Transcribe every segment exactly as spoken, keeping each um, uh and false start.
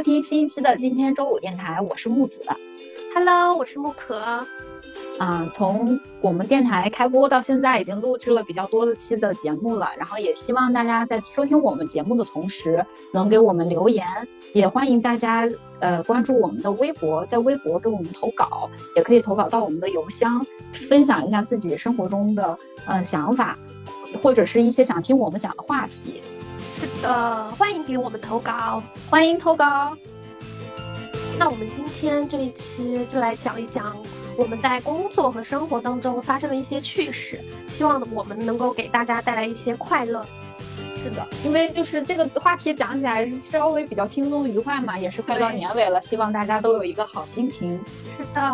听新一期的今天周五电台，我是木子。 Hello， 我是木可。 嗯，从我们电台开播到现在，已经录制了比较多的期的节目了。然后也希望大家在收听我们节目的同时，能给我们留言，也欢迎大家呃关注我们的微博，在微博给我们投稿，也可以投稿到我们的邮箱，分享一下自己生活中的呃想法，或者是一些想听我们讲的话题。 是的，欢迎给我们投稿， 欢迎投稿。 那我们今天这一期就来讲一讲我们在工作和生活当中发生的一些趣事，希望我们能够给大家带来一些快乐。 是的，因为就是这个话题讲起来稍微比较轻松愉快嘛，也是快到年尾了，希望大家都有一个好心情。 是的，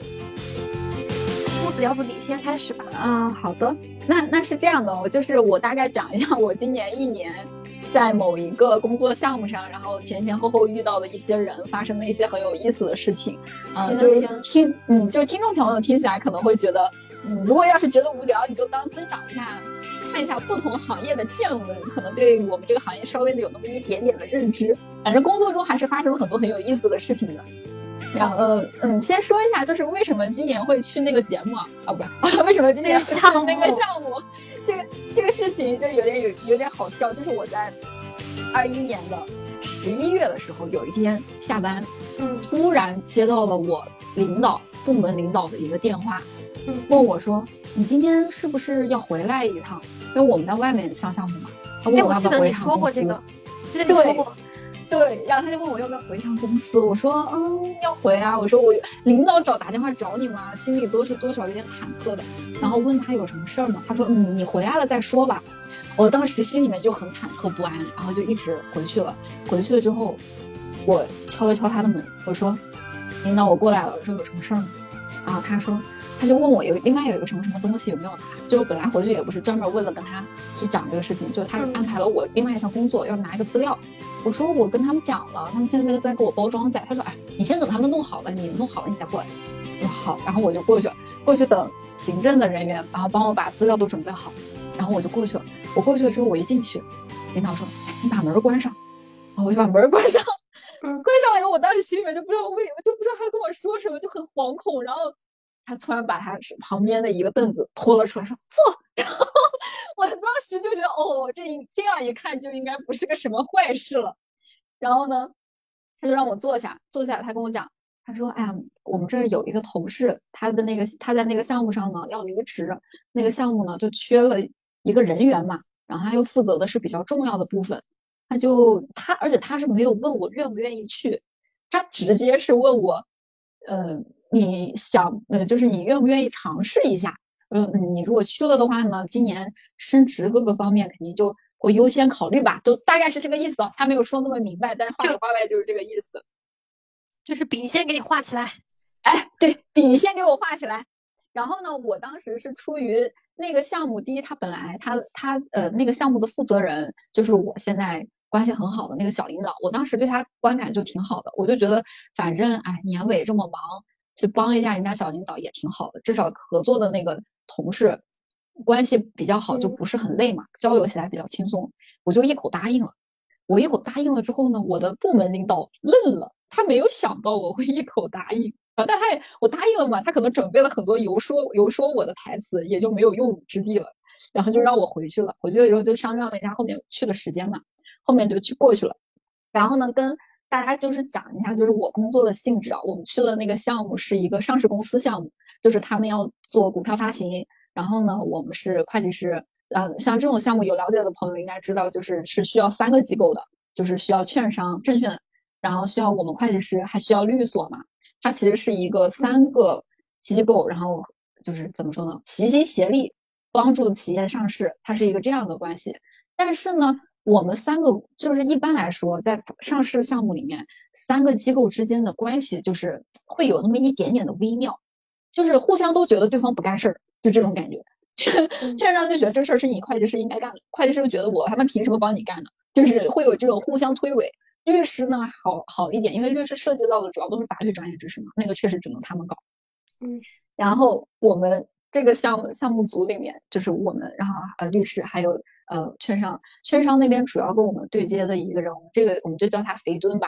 木子，要不你先开始吧。 嗯，好的。那那是这样的，我就是我大概讲一下我今年一年在某一个工作项目上，然后前前后后遇到的一些人，发生的一些很有意思的事情。嗯、呃，就是听，嗯，就是听众朋友听起来可能会觉得，嗯，如果要是觉得无聊，你就当增长一下，看一下不同行业的见闻，可能对我们这个行业稍微的有那么一点点的认知。反正工作中还是发生了很多很有意思的事情的。然后呃嗯，先说一下，就是为什么今年会去那个节目啊？啊，不是，为什么今年会去那个项目？这个这个事情就有点有有点好笑，就是我在二一年的十一月的时候，有一天下班， 嗯， 突然接到了我领导部门领导的一个电话， 嗯， 问我说：“你今天是不是要回来一趟？因为我们在外面上项目嘛。”他问我要不要回一趟公司。 哎，我记得你说过这个，记得你说过。 对，然后他就问我要不要回一趟公司，我说嗯要回啊，我说我领导找打电话找你嘛，心里都是多少有点忐忑的，然后问他有什么事儿吗？他说嗯你回来了再说吧。我当时心里面就很忐忑不安，然后就一直回去了。回去了之后，我敲了敲他的门，我说领导我过来了，我说有什么事儿吗？然后他说，他就问我有另外有一个什么什么东西有没有拿，就是本来回去也不是专门为了跟他去讲这个事情，就是他安排了我另外一项工作要拿一个资料。我说我跟他们讲了，他们现在在给我包装在。他说哎，你先等他们弄好了，你弄好了你再过来。我说好，然后我就过去了，过去等行政的人员，然后帮我把资料都准备好，然后我就过去了。我过去了之后，我一进去，领导说哎，你把门关上。然后我就把门关上。嗯，关上了以后，我当时心里面就不知道为什么，就不知道他跟我说什么，就很惶恐。然后他突然把他旁边的一个凳子拖了出来，说坐。然后我当时就觉得，哦，这这样一看就应该不是个什么坏事了。然后呢，他就让我坐下，坐下，他跟我讲，他说，哎呀，我们这儿有一个同事，他的那个他在那个项目上呢要离职，那个项目呢就缺了一个人员嘛，然后他又负责的是比较重要的部分。他就他，而且他是没有问我愿不愿意去，他直接是问我，呃，你想，呃，就是你愿不愿意尝试一下？嗯，你如果去了的话呢，今年升职各个方面肯定就会优先考虑吧，就大概是这个意思哦。他没有说那么明白，但是话里话外就是这个意思。 就是笔先给你画起来。 哎，对，笔先给我画起来。然后呢，我当时是出于那个项目，第一，他本来他他呃那个项目的负责人就是我现在关系很好的那个小领导，我当时对他观感就挺好的，我就觉得反正哎年尾这么忙，去帮一下人家小领导也挺好的，至少合作的那个同事关系比较好，就不是很累嘛，嗯、交流起来比较轻松，我就一口答应了。我一口答应了之后呢，我的部门领导愣了，他没有想到我会一口答应。但他也我答应了嘛，他可能准备了很多游说游说我的台词，也就没有用武之地了。然后就让我回去了，回去了以后就商量了一下后面去的时间嘛，后面就去过去了。然后呢，跟大家就是讲一下，就是我工作的性质啊。我们去的那个项目是一个上市公司项目，就是他们要做股票发行。然后呢，我们是会计师，呃，像这种项目有了解的朋友应该知道，就是是需要三个机构的，就是需要券商、证券，然后需要我们会计师，还需要律所嘛。它其实是一个三个机构，然后就是怎么说呢，齐心协力帮助企业上市，它是一个这样的关系。但是呢，我们三个就是一般来说，在上市项目里面，三个机构之间的关系就是会有那么一点点的微妙，就是互相都觉得对方不干事儿，就这种感觉。券商就觉得这事儿是你会计师应该干的，会计师就觉得我他们凭什么帮你干呢？就是会有这种互相推诿。律师呢好好一点，因为律师涉及到的主要都是法律专业知识嘛，那个确实只能他们搞。 嗯， 然后我们这个项目项目组里面，就是我们，然后呃律师还有呃券商，券商那边主要跟我们对接的一个人，我们这个我们就叫他肥墩吧，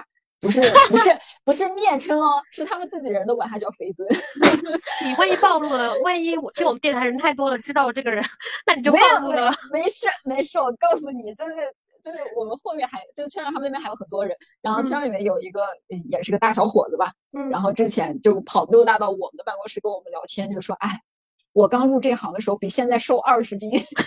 不是不是不是面称哦，是他们自己人都管他叫肥墩。 你万一暴露了，万一我听我们电台人太多了，知道我这个人，那你就没有暴露了。 没没事没事，我告诉你，就是就是我们后面还就圈上他们那边还有很多人，然后圈里面有一个、嗯、也是个大小伙子吧， 嗯， 然后之前就跑溜达到我们的办公室跟我们聊天，就说哎。我刚入这行的时候比现在瘦二十斤，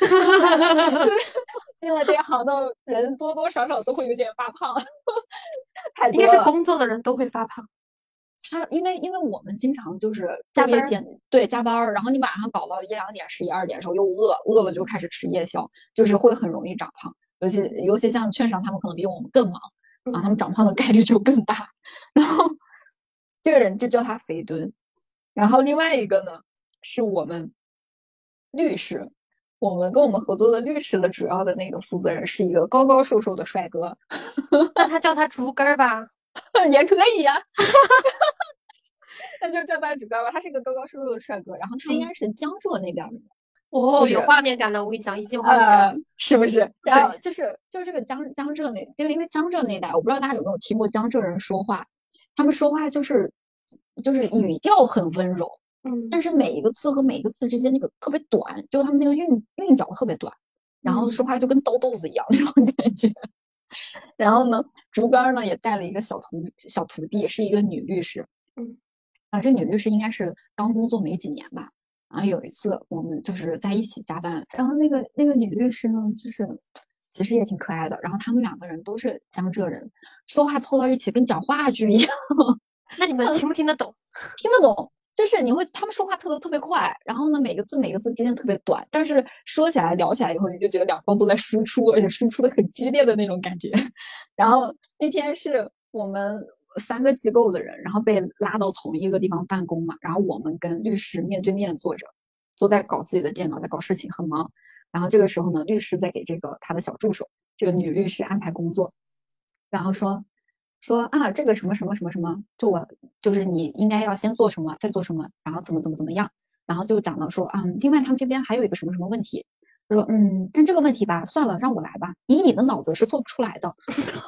进了这行的人多多少少都会有点发胖，太多了。 应该是工作的人都会发胖。 他因为因为我们经常就是昼夜点对加班，然后你晚上搞到一两点十一二点的时候又饿，饿了就开始吃夜宵，就是会很容易长胖。尤其尤其像券商他们可能比我们更忙，啊，他们长胖的概率就更大。然后这个人就叫他肥墩，然后另外一个呢是我们律师。我们跟我们合作的律师的主要的那个负责人是一个高高瘦瘦的帅哥， 那他叫他竹根吧， 也可以呀、啊，那就叫他竹根吧。他是一个高高瘦瘦的帅哥，然后他应该是江浙那边的。 哦， 就是、 有画面感了，我跟你讲，已经有画面感了、 呃，是不是？然后就是就是这个江江浙那，就因为江浙那带，我不知道大家有没有听过江浙人说话，他们说话就是就是语调很温柔。 嗯， 但是每一个字和每一个字之间那个特别短，就他们那个韵韵脚特别短，然后说话就跟刀豆子一样那种感觉。然后呢，竹竿呢也带了一个小徒小徒弟，是一个女律师。 嗯， 啊，这女律师应该是刚工作没几年吧。然后有一次我们就是在一起加班，然后那个那个女律师呢，就是其实也挺可爱的。然后他们两个人都是江浙人，说话凑到一起跟讲话剧一样。 那你们听不听得懂？ 听得懂。就是你会，他们说话特别特别快，然后呢，每个字每个字之间特别短，但是说起来聊起来以后，你就觉得两方都在输出，而且输出的很激烈的那种感觉。然后那天是我们三个机构的人，然后被拉到同一个地方办公嘛，然后我们跟律师面对面坐着，都在搞自己的电脑，在搞事情，很忙。然后这个时候呢，律师在给这个他的小助手，这个女律师安排工作，然后说。说啊，这个什么什么什么什么，就我就是你应该要先做什么，再做什么，然后怎么怎么怎么样，然后就讲到说，嗯，另外他们这边还有一个什么什么问题，说嗯，但这个问题吧，算了，让我来吧，以你的脑子是做不出来的。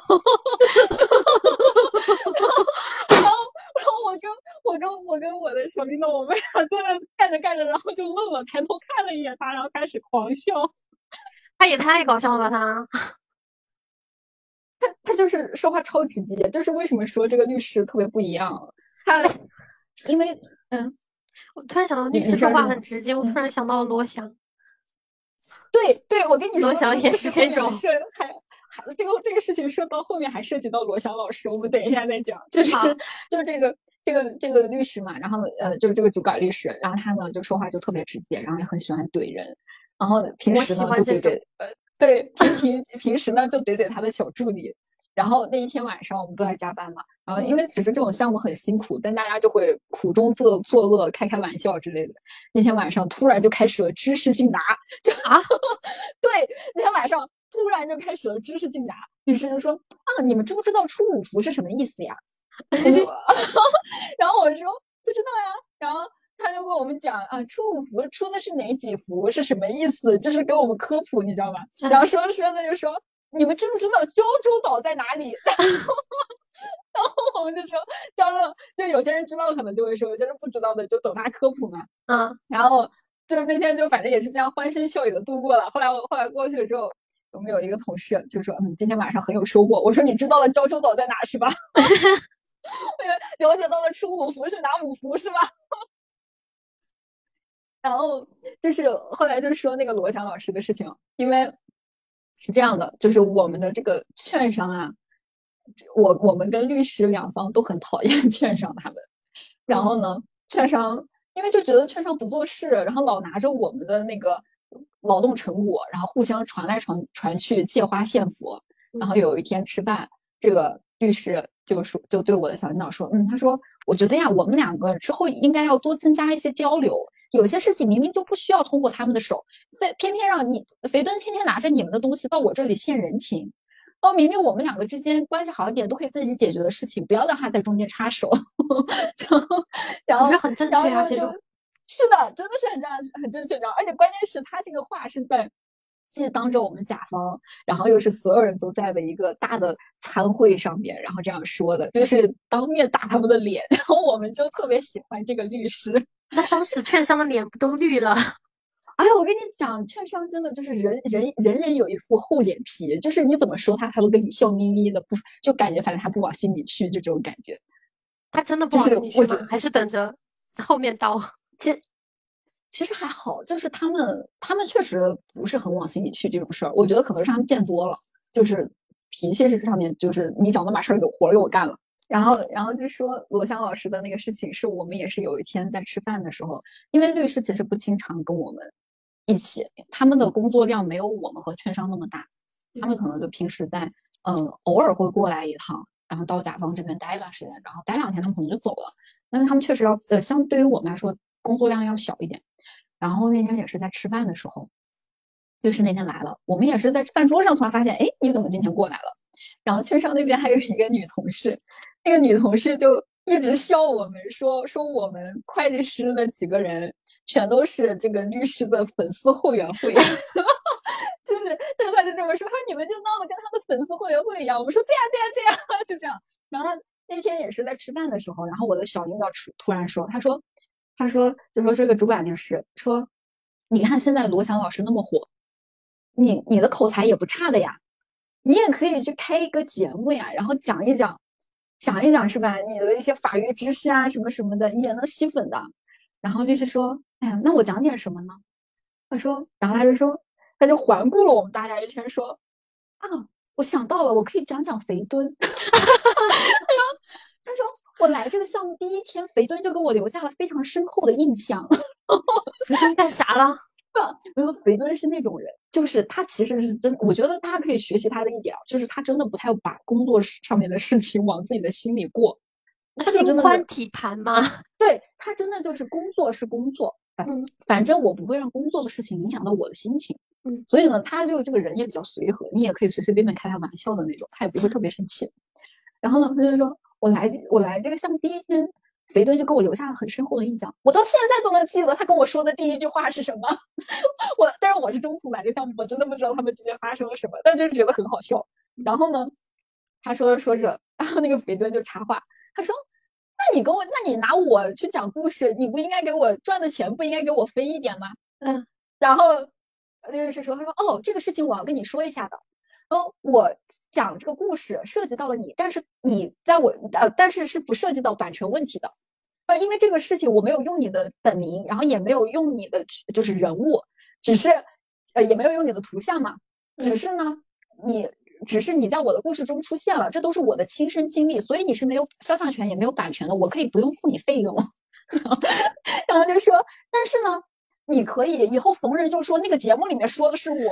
然后，然后我跟我跟我跟我的小领导，我们俩在那干着干着，然后就愣了，抬头看了一眼他，然后开始狂笑。 他也太搞笑了吧他。 他他就是说话超直接，就是为什么说这个律师特别不一样？他因为嗯， 我突然想到律师说话很直接，我突然想到了罗翔。 对对，我跟你说， 罗翔也是这种。 还还这个这个事情说到后面还涉及到罗翔老师，我们等一下再讲。就是就这个这个这个律师嘛，然后呃就是这个主管律师，然后他呢就说话就特别直接，然后也很喜欢怼人，然后平时呢就怼怼呃。对，平平平时呢就怼怼他的小助理，然后那一天晚上我们都在加班嘛，然后因为其实这种项目很辛苦，但大家就会苦中作作乐，开开玩笑之类的。那天晚上突然就开始了知识竞答，就啊， 对，那天晚上突然就开始了知识竞答，律师就说啊，你们知不知道出五福是什么意思呀？然后我说不知道呀，然后。他就跟我们讲啊，出五福出的是哪几福是什么意思，就是给我们科普，你知道吗？然后说着说着就说，你们知不知道胶州岛在哪里？然后然后我们就说，胶州就有些人知道可能就会说，有些人不知道的就等他科普嘛。 嗯， 然后就那天就反正也是这样欢声笑语的度过了。后来我后来过去了之后，我们有一个同事就说，嗯，今天晚上很有收获。我说你知道了胶州岛在哪是吧？了解到了出五福是哪五福是吧？然后就是后来就说那个罗翔老师的事情，因为是这样的，就是我们的这个券商啊，我我们跟律师两方都很讨厌券商他们。然后呢，券商因为就觉得券商不做事，然后老拿着我们的那个劳动成果，然后互相传来传传去，借花献佛。然后有一天吃饭，这个律师就说就对我的小领导说，嗯，他说我觉得呀，我们两个之后应该要多增加一些交流。有些事情明明就不需要通过他们的手，非偏偏让你肥墩天天拿着你们的东西到我这里献人情。哦，明明我们两个之间关系好一点，都可以自己解决的事情，不要让他在中间插手。然后，然后， 我觉得很正确啊，这种。 是的，真的是很这样，很正确。然后，而且关键是他这个话是在既当着我们甲方，然后又是所有人都在的一个大的参会上面，然后这样说的，就是当面打他们的脸，然后我们就特别喜欢这个律师。 那当时券商的脸不都绿了？ 哎呀，我跟你讲，券商真的就是人人人人有一副厚脸皮，就是你怎么说他，他都跟你笑眯眯的，不就感觉反正他不往心里去，就这种感觉。 他真的不就是往心里去吗？ 我觉得还是等着后面刀？ 其实其实还好，就是他们他们确实不是很往心里去这种事儿，我觉得可能是他们见多了，就是脾气是上面就是你找那把事儿有活儿给我干了。然后，然后就说罗翔老师的那个事情，是我们也是有一天在吃饭的时候，因为律师其实不经常跟我们一起，他们的工作量没有我们和券商那么大，他们可能就平时在，嗯、呃，偶尔会过来一趟，然后到甲方这边待一段时间，然后待两天他们可能就走了。但是他们确实要，呃，相对于我们来说，工作量要小一点。然后那天也是在吃饭的时候，律师那天来了，我们也是在饭桌上突然发现，哎，你怎么今天过来了？然后券商那边还有一个女同事，那个女同事就一直笑我们说说我们会计师的几个人全都是这个律师的粉丝后援会，就是对，他就这么说，他说你们就闹得跟他的粉丝后援会一样。我们说对呀对呀对呀，就这样。然后那天也是在吃饭的时候，然后我的小领导突然说，他说他说就说这个主管就是说，你看现在罗翔老师那么火，你你的口才也不差的呀。你也可以去开一个节目呀，然后讲一讲，讲一讲是吧？你的一些法律知识啊，什么什么的，也能吸粉的。然后就是说，哎呀，那我讲点什么呢？他说，然后他就说，他就环顾了我们大家一圈，说，啊，我想到了，我可以讲讲肥墩。他说，他说我来这个项目第一天，肥墩就给我留下了非常深厚的印象。 肥墩干啥了？ 没有，肥墩是那种人，就是他其实是真，我觉得大家可以学习他的一点，就是他真的不太把工作上面的事情往自己的心里过。 那他就真的心宽体盘吗？ 对，他真的就是工作是工作，嗯，反正我不会让工作的事情影响到我的心情。 嗯， 所以呢，他就这个人也比较随和，你也可以随随便便开他玩笑的那种，他也不会特别生气。然后呢，他就说我来我来这个项目第一天，肥墩就给我留下了很深厚的印象，我到现在都能记得他跟我说的第一句话是什么。我但是我是中途来这项目，我真的不知道他们之间发生了什么，但就是觉得很好笑。然后呢，他说着说着，然后那个肥墩就插话，他说：“那你给我，那你拿我去讲故事，你不应该给我赚的钱不应该给我分一点吗？” 嗯， 然后律师说：“他说哦，这个事情我要跟你说一下的。哦，我讲这个故事涉及到了你，但是你在我呃，但是是不涉及到版权问题的。呃，因为这个事情我没有用你的本名，然后也没有用你的就是人物，只是呃也没有用你的图像嘛，只是呢你只是你在我的故事中出现了，这都是我的亲身经历，所以你是没有肖像权也没有版权的，我可以不用付你费用。然后就说，但是呢，你可以以后逢人就说那个节目里面说的是我。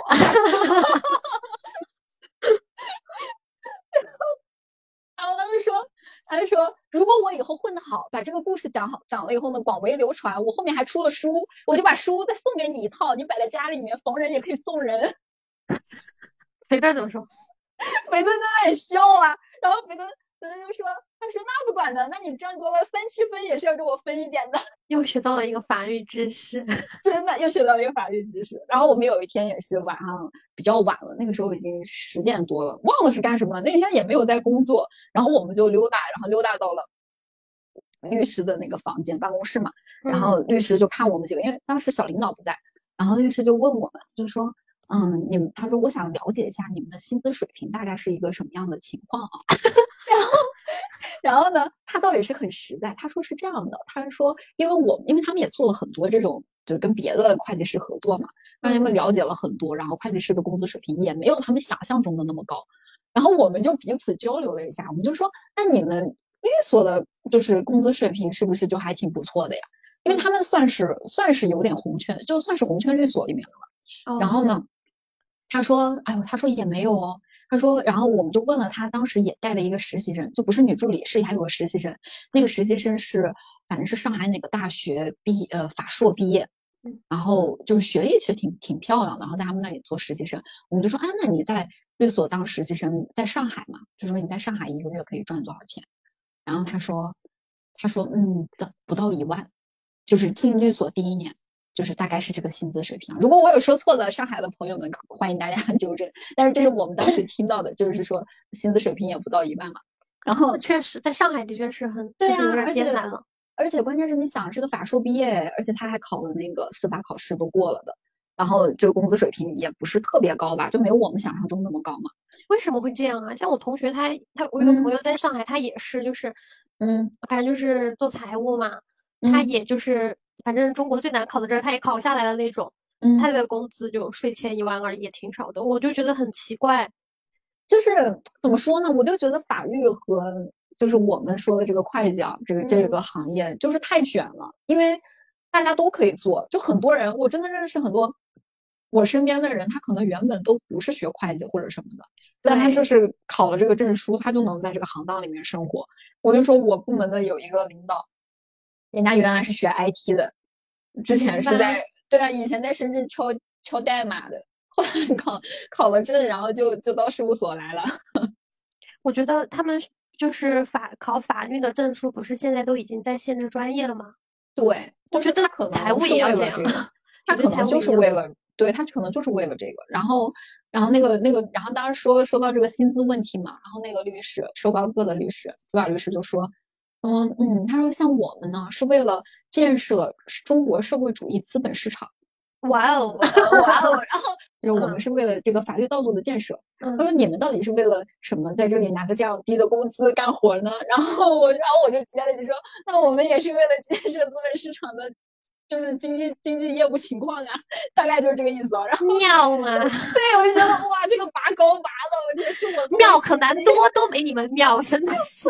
然后他们说，他就说，如果我以后混得好，把这个故事讲好，讲了以后呢，广为流传，我后面还出了书，我就把书再送给你一套，你摆在家里面，逢人也可以送人。 肥墩怎么说？ 肥墩在那里笑啊，然后肥墩肥墩就说，他说那不管的，那你这样给我三七分也是要给我分一点的。 又学到了一个法律知识， 真的又学到了一个法律知识。然后我们有一天也是晚上比较晚了，那个时候已经十点多了，忘了是干什么，那天也没有在工作，然后我们就溜达，然后溜达到了律师的那个房间办公室嘛，然后律师就看我们几个，因为当时小领导不在，然后律师就问我们，就说嗯，你们他说我想了解一下你们的薪资水平大概是一个什么样的情况啊？然后然后呢，他倒也是很实在，他说是这样的，他说因为我因为他们也做了很多这种就跟别的会计师合作嘛，让他们了解了很多，然后会计师的工资水平也没有他们想象中的那么高，然后我们就彼此交流了一下，我们就说那你们律所的就是工资水平是不是就还挺不错的呀？因为他们算是算是有点红圈，就算是红圈律所里面的了。然后呢，他说，哎呦，他说也没有哦。他说，然后我们就问了他，当时也带了一个实习生，就不是女助理，是还有个实习生。那个实习生是反正是上海哪个大学毕呃法硕毕业，然后就是学历其实挺挺漂亮的，然后在他们那里做实习生。我们就说，啊，那你在律所当实习生，在上海嘛？就说你在上海一个月可以赚多少钱？然后他说，他说，嗯，不不到一万，就是进律所第一年。 就是大概是这个薪资水平。如果我有说错的，上海的朋友们欢迎大家纠正。但是这是我们当时听到的，就是说薪资水平也不到一万嘛。然后确实在上海的确是很对啊， 就是有点艰难了。 而且关键是你想是个法硕毕业，而且他还考了那个司法考试都过了的，然后就是工资水平也不是特别高吧，就没有我们想象中那么高嘛。 为什么会这样啊？像我同学他他我有个朋友在上海，他也是就是嗯， 反正就是做财务嘛， 嗯他也就是反正中国最难考的证他也考下来了那种， 嗯， 他的工资就税前一万二也挺少的，我就觉得很奇怪。 就是怎么说呢？我就觉得法律和就是我们说的这个会计啊，这个这个行业就是太卷了，因为大家都可以做，就很多人，我真的认识很多我身边的人，他可能原本都不是学会计或者什么的，但他就是考了这个证书，他就能在这个行当里面生活。我就说我部门的有一个领导，人家原来是学 I T 的，之前是在对啊，以前在深圳敲敲代码的。后来考考了证，然后就就到事务所来了。 我觉得他们就是法考法律的证书，不是现在都已经在限制专业了吗？ 对， 我觉得可财务能是为也要这样， 了这个，他可能就是为了，对他可能就是为了这个。然后，然后那个那个，然后当时说说到这个薪资问题嘛，然后那个律师，首高个的律师，主管律师就说，嗯嗯，他说像我们呢，是为了建设中国社会主义资本市场。 哇哦， 哇哦！然后就是我们是为了这个法律道路的建设。 嗯、 他说你们到底是为了什么在这里拿着这样低的工资干活呢？然后我，然后我就接了一句说，那我们也是为了建设资本市场的，就是经济经济业务情况啊，大概就是这个意思。然后妙嘛， 对，我就觉得哇，这个拔高拔的，我天，是我妙可难多，都没你们妙，真的是。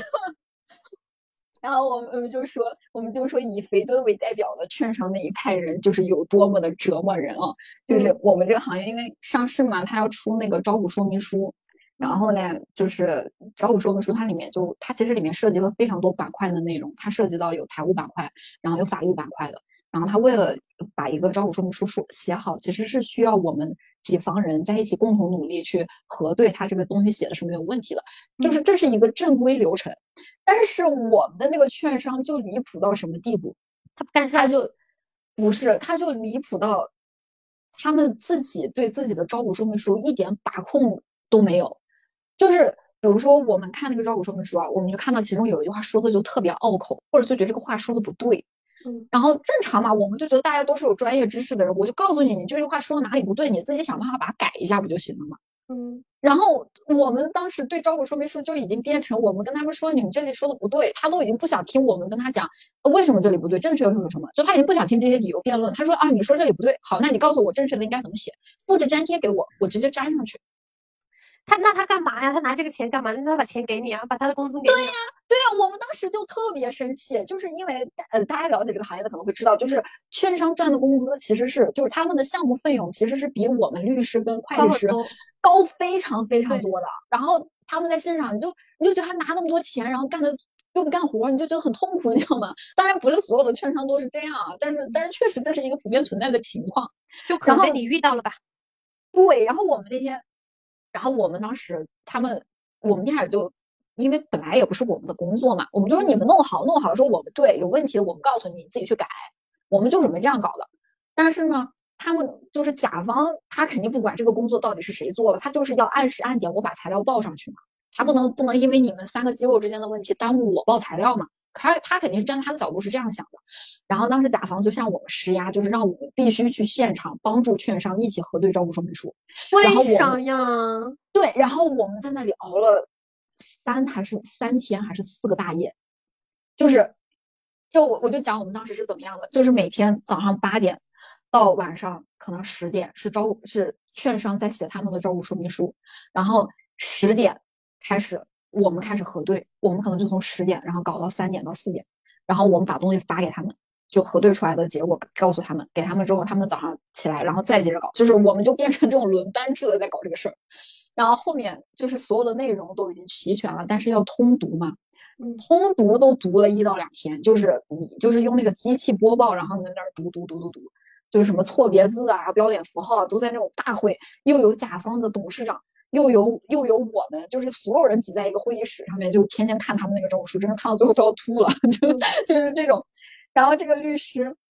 然后我们我们就说，我们就说以肥墩为代表的券商那一派人，就是有多么的折磨人啊！就是我们这个行业，因为上市嘛，它要出那个招股说明书，然后呢，就是招股说明书，它里面就它其实里面涉及了非常多板块的内容，它涉及到有财务板块，然后有法律板块的。然后他为了把一个招股说明书写好，其实是需要我们几方人在一起共同努力去核对他这个东西写的是没有问题的，就是这是一个正规流程。但是我们的那个券商就离谱到什么地步？ 他不干事， 他就不是，他就离谱到他们自己对自己的招股说明书一点把控都没有。就是比如说我们看那个招股说明书啊，我们就看到其中有一句话说的就特别拗口，或者就觉得这个话说的不对。 嗯， 然后正常嘛，我们就觉得大家都是有专业知识的人，我就告诉你，你这句话说哪里不对，你自己想办法把它改一下不就行了吗？ 嗯， 然后我们当时对招股说明书就已经变成我们跟他们说你们这里说的不对，他都已经不想听我们跟他讲为什么这里不对，正确是什么，就他已经不想听这些理由辩论。他说啊，你说这里不对，好，那你告诉我正确的应该怎么写，复制粘贴给我，我直接粘上去。 他那他干嘛呀？他拿这个钱干嘛？那他把钱给你啊，把他的工资给你、啊。 对呀、啊，对呀、啊，我们当时就特别生气，就是因为呃大家了解这个行业的可能会知道，就是券商赚的工资其实是就是他们的项目费用其实是比我们律师跟会计师高非常非常多的。然后他们在现场你就你就觉得他拿那么多钱，然后干的又不干活，你就觉得很痛苦，你知道吗？当然不是所有的券商都是这样啊，但是但是确实这是一个普遍存在的情况。 就可能被你遇到了吧？ 对，然后我们那天。然后我们当时他们我们店长就因为本来也不是我们的工作嘛，我们就说你们弄好弄好，说我们对有问题的我们告诉你，你自己去改，我们就准备这样搞的。但是呢，他们就是甲方，他肯定不管这个工作到底是谁做的，他就是要按时按点我把材料报上去嘛，他不能不能因为你们三个机构之间的问题耽误我报材料嘛。他他肯定是站在他的角度是这样想的，然后当时甲方就向我们施压，就是让我们必须去现场帮助券商一起核对招股说明书。 为啥呀？ 对，然后我们在那里熬了三还是三天还是四个大夜，就是就我我就讲我们当时是怎么样的，就是每天早上八点到晚上可能十点是招是券商在写他们的招股说明书，然后十点开始。我们开始核对，我们可能就从十点，然后搞到三点到四点，然后我们把东西发给他们，就核对出来的结果告诉他们，给他们之后，他们早上起来，然后再接着搞，就是我们就变成这种轮班制的在搞这个事儿。然后后面就是所有的内容都已经齐全了，但是要通读嘛，通读都读了一到两天，就是你就是用那个机器播报，然后你在那儿读读读读读，就是什么错别字啊、标点符号啊，都在那种大会，又有甲方的董事长。又有又有我们，就是所有人挤在一个会议室上面，就天天看他们那个招股书，真是看到最后都要吐了，就就是这种。然后这个律师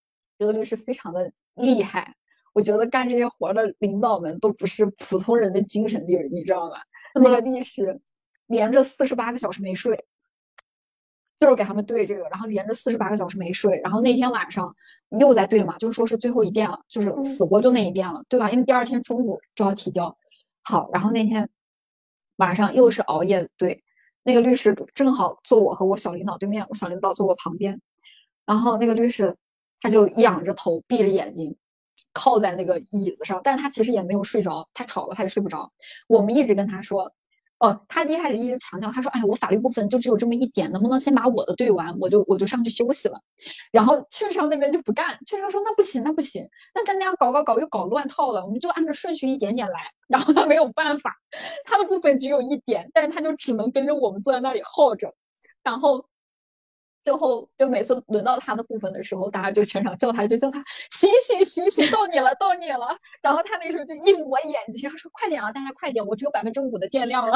这个律师非常的厉害，我觉得干这些活的领导们都不是普通人的精神力，你知道吗？那个律师连着四十八个小时没睡，就是给他们对这个，然后连着四十八个小时没睡，然后那天晚上又在对嘛，就是说是最后一遍了，就是死活就那一遍了，对吧？因为第二天中午就要提交。好，然后那天晚上又是熬夜对，那个律师正好坐我和我小领导对面，我小领导坐我旁边，然后那个律师他就仰着头闭着眼睛靠在那个椅子上，但他其实也没有睡着，太吵了他也睡不着。我们一直跟他说，哦，他一开始一直强调，他说，哎，我法律部分就只有这么一点，能不能先把我的对完，我就我就上去休息了。然后券商那边就不干，券商说那不行，那不行，那咱俩搞搞搞又搞乱套了，我们就按照顺序一点点来。然后他没有办法，他的部分只有一点，但是他就只能跟着我们坐在那里耗着，然后。最后就每次轮到他的部分的时候，大家就全场叫他，就叫他醒醒醒醒，到你了到你了。然后他那时候就一抹眼睛，说快点啊，大家快点，我只有百分之五的电量了，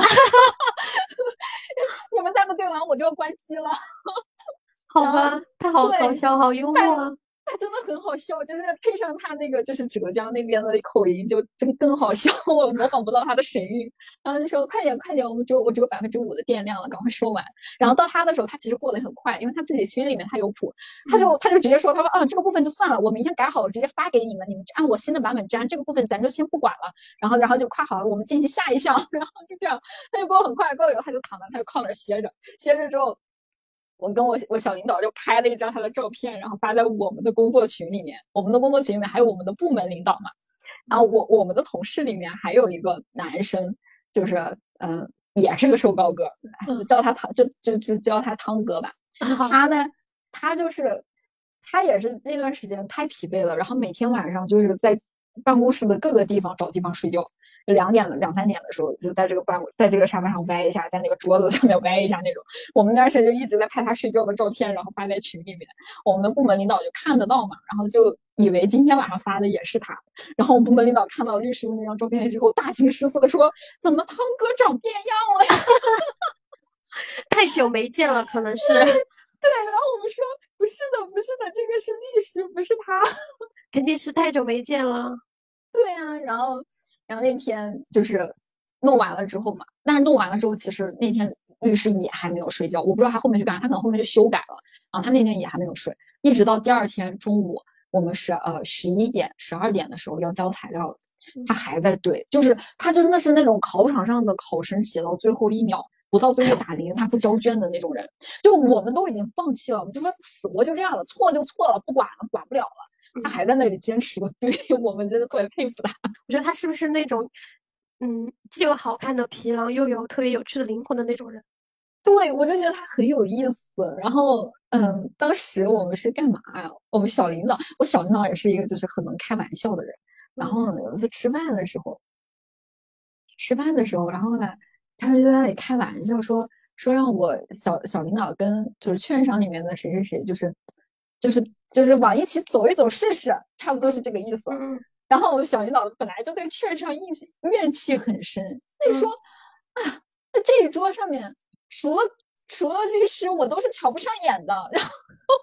你们再不对完我就要关机了。 好吧，他好搞笑，好幽默啊。 他真的很好笑，就是配上他那个就是浙江那边的口音，就真更好笑，我模仿不到他的神韵。然后就说快点快点，我们只有我只有百分之五的电量了，赶快说完。然后到他的时候，他其实过得很快，因为他自己心里面他有谱，他就他就直接说，他说啊这个部分就算了，我明天改好了直接发给你们，你们按我新的版本粘，这个部分咱就先不管了。然后然后就夸好了，我们进行下一项，然后就这样，他就过很快，过了以后他就躺在他就靠那歇着，歇着之后。我跟我我小领导就拍了一张他的照片，然后发在我们的工作群里面。我们的工作群里面还有我们的部门领导嘛，然后我我们的同事里面还有一个男生，就是嗯、呃、也是个瘦高个，叫他汤就就就叫他汤哥吧。他呢，他就是他也是那段时间太疲惫了，然后每天晚上就是在办公室的各个地方找地方睡觉。两点了两三点的时候，就在这个办公，在这个沙发上歪一下，在那个桌子上面歪一下那种。我们当时就一直在拍他睡觉的照片，然后发在群里面。我们的部门领导就看得到嘛，然后就以为今天晚上发的也是他。然后我们部门领导看到律师的那张照片之后，大惊失色的说：“怎么汤哥长变样了呀？” 太久没见了，可能是。 对，然后我们说不是的，不是的，这个是律师，不是他， 肯定是太久没见了。 对啊，然后。然后那天就是弄完了之后嘛，但是弄完了之后，其实那天律师也还没有睡觉，我不知道他后面去干，他可能后面就修改了，然后他那天也还没有睡，一直到第二天中午，我们是呃十一点、十二点的时候要交材料了，他还在对，就是他真的是那种考场上的考生写到最后一秒，不到最后打铃他不交卷的那种人，就我们都已经放弃了，我们就说死活就这样了，错就错了，不管了，管不了了。他还在那里坚持的，对我们真的特别佩服他。 我觉得他是不是那种，嗯，既有好看的皮囊，又有特别有趣的灵魂的那种人？ 对，我就觉得他很有意思。然后，嗯，当时我们是干嘛呀？我们小领导，我小领导也是一个就是很能开玩笑的人。然后呢，有一次吃饭的时候，吃饭的时候，然后呢，他们就在那里开玩笑说说让我小小领导跟就是券商里面的谁谁谁，就是就是就是往一起走一走试试，差不多是这个意思。 嗯， 然后我小领导本来就对券商印怨气很深，那说啊，这一桌上面除了除了律师，我都是瞧不上眼的。然后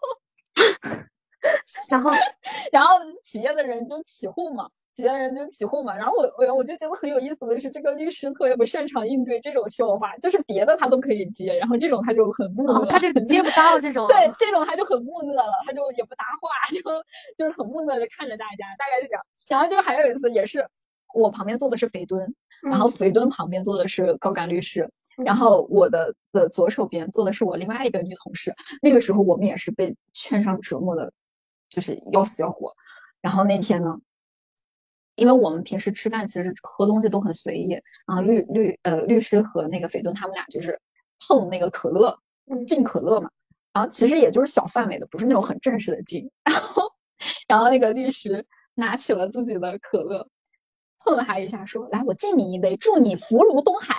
然后然后企业的人就起哄嘛，企业的人就起哄嘛。然后我我我就觉得很有意思的是，这个律师特别不擅长应对这种笑话，就是别的他都可以接，然后这种他就很木讷， 哦，他就接不到这种。 对，这种他就很木讷了，他就也不搭话，就就是很木讷的看着大家，大概是这样。然后就还有一次也是，我旁边坐的是肥墩，然后肥墩旁边坐的是高干律师。然后我的的左手边坐的是我另外一个女同事，那个时候我们也是被券商折磨的，就是要死要活。然后那天呢，因为我们平时吃饭其实喝东西都很随意，然后律律呃律师和那个肥墩他们俩就是碰那个可乐，敬可乐嘛，然后其实也就是小范围的，不是那种很正式的敬。然后然后那个律师拿起了自己的可乐，碰了他一下，说：“来，我敬你一杯，祝你福如东海。”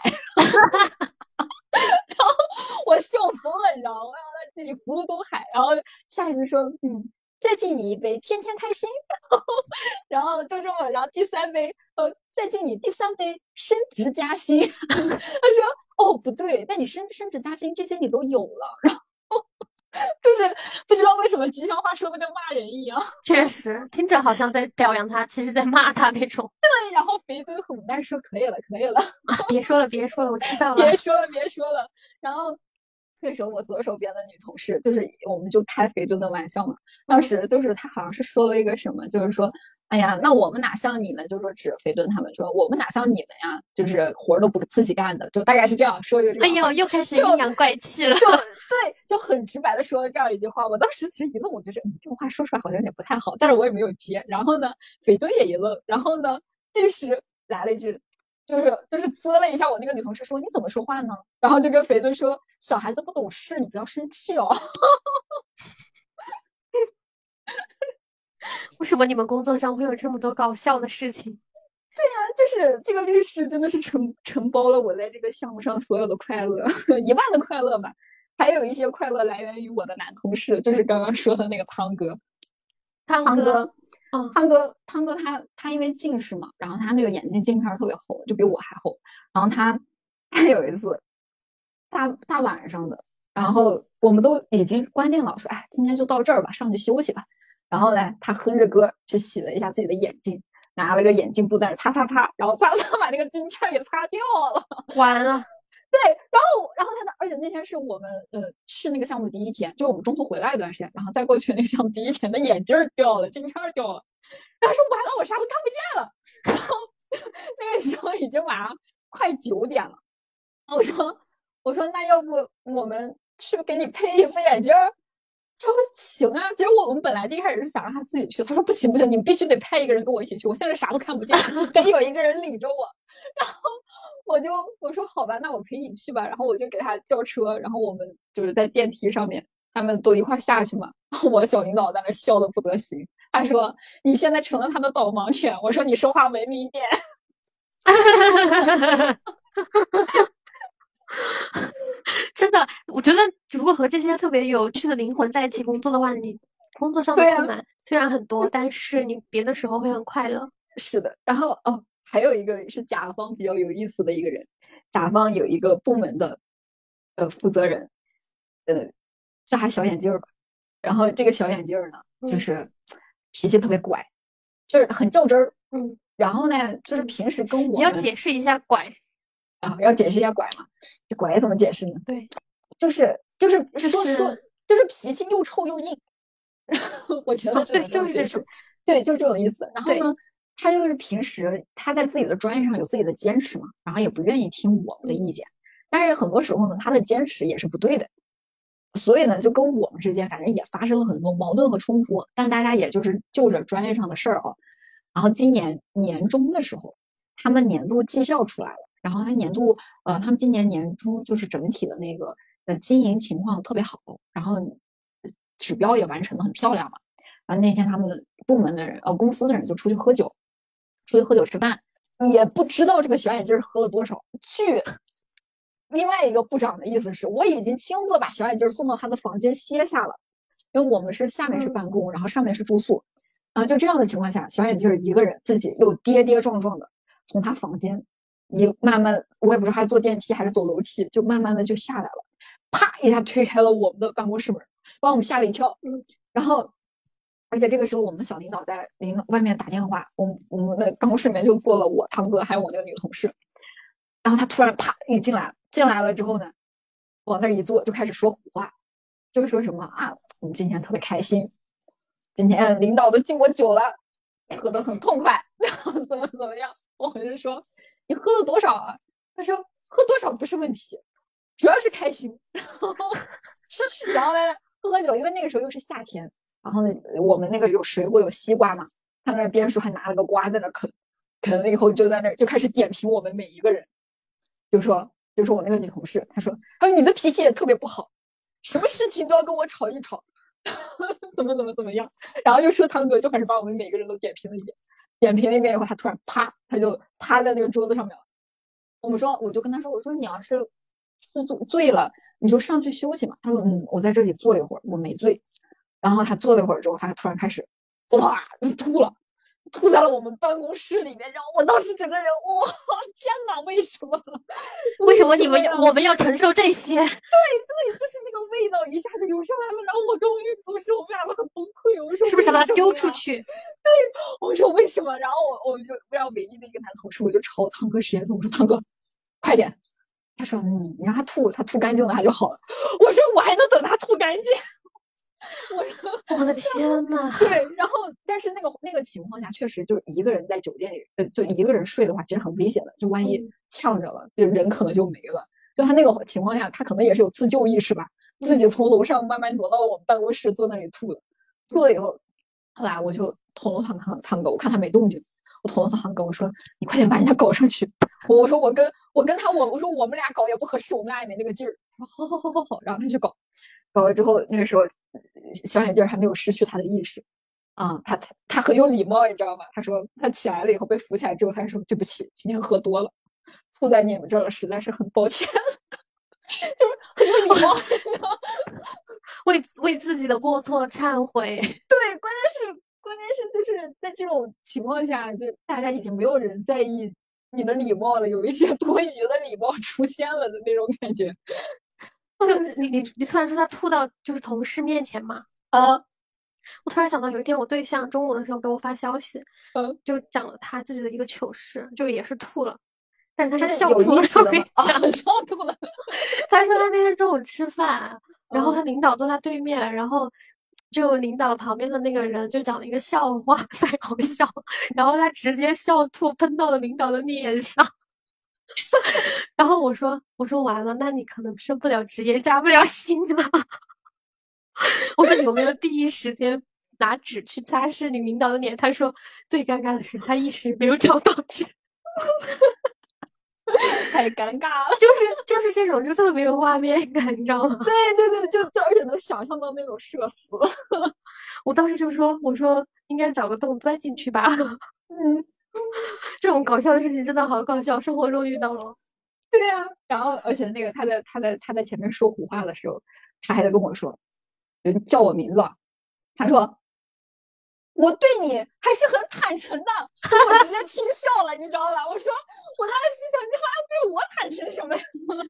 然后我笑疯了，你知道吗？我让他自己福如东海，然后下一句说：“嗯，再敬你一杯，天天开心。”然后就这么，然后第三杯，呃，再敬你第三杯，升职加薪。他说：“哦，不对，但你升升职加薪这些你都有了。”然后就是不知道为什么吉祥话说的跟骂人一样。 确实听着好像在表扬他，其实在骂他那种。 对，然后肥墩很无奈说可以了，可以了， 啊，别说了，别说了，我知道了。 别说了，别说了。然后这个时候我左手边的女同事，就是我们就开肥墩的玩笑嘛。当时就是她好像是说了一个什么，就是说，哎呀，那我们哪像你们，就说指肥墩他们说，我们哪像你们呀，就是活都不自己干的，就大概是这样说一个这样。 哎呦，又开始阴阳怪气了。 就对，就很直白的说了这样一句话。我当时其实一愣，我觉得、嗯、这个话说出来好像有点不太好，但是我也没有接。然后呢，肥墩也一愣，然后呢，律师来了一句。就是就是啧了一下我那个女同事说你怎么说话呢？然后就跟肥墩说小孩子不懂事，你不要生气哦。 为什么你们工作上会有这么多搞笑的事情？ 对呀、啊，就是这个律师真的是承承包了我在这个项目上所有的快乐，一半的快乐吧。还有一些快乐来源于我的男同事，就是刚刚说的那个汤哥。 汤哥， 嗯， 汤哥，汤哥他他因为近视嘛，然后他那个眼睛镜片特别厚，就比我还厚。然后他他有一次大大晚上的，然后我们都已经关电脑，说哎今天就到这儿吧，上去休息吧。然后呢，他哼着歌去洗了一下自己的眼睛，拿了个眼镜布在那擦擦擦，然后擦擦把那个镜片给擦掉了。 完了。 对，然后然后他的，而且那天是我们呃去那个项目第一天，就我们中途回来一段时间，然后再过去那个项目第一天，的眼镜掉了，镜片掉了，然后说完了，我啥都看不见了。然后那个时候已经晚上快九点了，我说我说那要不我们去给你配一副眼镜？他说行啊，其实我们本来第一开始是想让他自己去，他说不行不行，你们必须得派一个人跟我一起去，我现在啥都看不见，得有一个人领着我。然后我就我说好吧，那我陪你去吧。然后我就给他叫车，然后我们就是在电梯上面，他们都一块下去嘛。我小领导在那笑的不得行，他说你现在成了他的导盲犬。我说你说话文明一点。 真的，我觉得如果和这些特别有趣的灵魂在一起工作的话，你工作上的困难、啊、虽然很多，但是你别的时候会很快乐。 是的，然后哦，还有一个是甲方比较有意思的一个人，甲方有一个部门的呃负责人，呃，叫他小眼镜吧。然后这个小眼镜呢，就是脾气特别怪，就是很较真儿。 嗯。 然后呢，就是平时跟我们你要解释一下拐啊，要解释一下拐嘛？这拐怎么解释呢？ 对， 就是就是说说就是脾气又臭又硬。我觉得、哦、 对，就是这种， 对，就是这种意思。然后呢，他就是平时他在自己的专业上有自己的坚持嘛，然后也不愿意听我们的意见。但是很多时候呢，他的坚持也是不对的。所以呢，就跟我们之间反正也发生了很多矛盾和冲突，但大家也就是就着专业上的事儿啊。然后今年年中的时候，他们年度绩效出来了，然后他年度呃，他们今年年中就是整体的那个呃经营情况特别好，然后指标也完成的很漂亮嘛。然后那天他们的部门的人呃公司的人就出去喝酒，出去喝酒吃饭，也不知道这个小眼镜喝了多少。据另外一个部长的意思是，我已经亲自把小眼镜送到他的房间歇下了，因为我们是下面是办公，然后上面是住宿。啊，就这样的情况下，小眼镜一个人自己又跌跌撞撞的从他房间一慢慢，我也不知道他坐电梯还是走楼梯，就慢慢的就下来了，啪一下推开了我们的办公室门，把我们吓了一跳。然后，而且这个时候我们的小领导在领导外面打电话，我们我们的办公室里面就坐了我堂哥还有我那个女同事。然后他突然啪一进来，进来了之后呢，往那一坐就开始说胡话，就是说什么啊，我们今天特别开心。今天领导都敬我酒了，喝得很痛快，然后怎么怎么样？我就说你喝了多少啊？他说喝多少不是问题，主要是开心。然后，然后呢，喝喝酒，因为那个时候又是夏天，然后呢，我们那个有水果有西瓜嘛，他那边叔还拿了个瓜在那啃，啃了以后就在那就开始点评我们每一个人，就说就说我那个女同事，她说她说你的脾气也特别不好，什么事情都要跟我吵一吵。怎么怎么怎么样，然后就说堂哥就开始把我们每个人都点评了一遍，点评了一遍以后，他突然啪，他就趴在那个桌子上面了。我们说，我就跟他说，我说你要是醉醉了，你就上去休息嘛。他说，嗯，我在这里坐一会儿，我没醉。然后他坐了一会儿之后，他突然开始哇吐了， 吐在了我们办公室里面，然后我当时整个人，哇，天哪，为什么？ 为什么你们我们要承受这些？对对，就是那个味道一下子涌上来了，然后我跟我那个同事，我们俩都很崩溃。我说是不是把它丢出去？ 对，我说为什么？然后我我就让唯一的一个男同事，我就朝堂哥实验室，我说堂哥，快点。他说嗯，你让他吐，他吐干净了他就好了。我说我还能等他吐干净。我说我的天呐。 对，然后但是那个那个情况下，确实就是一个人在酒店里，呃，就一个人睡的话，其实很危险的，就万一呛着了，就人可能就没了。就他那个情况下，他可能也是有自救意识吧，自己从楼上慢慢挪到了我们办公室，坐那里吐了。吐了以后，后来我就捅了堂堂堂哥，我看他没动静，我捅了堂哥，我说你快点把人家搞上去。我我说我跟我跟他我我说我们俩搞也不合适，我们俩也没那个劲儿。好好好好好，然后他去搞。搞了之后，那个时候小眼镜还没有失去他的意识啊，他他他很有礼貌，你知道吗？他说他起来了以后被扶起来之后，他说对不起，今天喝多了，吐在你们这儿了，实在是很抱歉，就是很有礼貌， 为为自己的过错忏悔。 对，关键是关键是就是在这种情况下，就大家已经没有人在意你的礼貌了，有一些多余的礼貌出现了的那种感觉。 就你你你突然说他吐到就是同事面前嘛？ 啊， 我突然想到有一天我对象中午的时候给我发消息， 嗯， 就讲了他自己的一个糗事，就也是吐了，但是他是他有笑吐了。 意识的吗？啊， 笑吐了。 他说他那天中午吃饭，然后他领导坐他对面，然后就领导旁边的那个人就讲了一个笑话在搞笑，然后他直接笑吐喷到了领导的脸上。然后我说我说完了，那你可能升不了职业加不了薪了。我说你有没有第一时间拿纸去擦拭你领导的脸？他说最尴尬的是他一时没有找到纸。 太尴尬了， 就是就是这种就特别有画面感，你知道吗？ 对对对，就就而且能想象到那种社死。 我当时就说我说应该找个洞钻进去吧。 嗯， 这种搞笑的事情真的好搞笑，生活中遇到了。 对呀、啊，然后而且那个他在他在他在前面说胡话的时候，他还在跟我说，就叫我名字，他说我对你还是很坦诚的，我直接听笑了，你知道吧？我说我当时心想，你还要对我坦诚什么呀？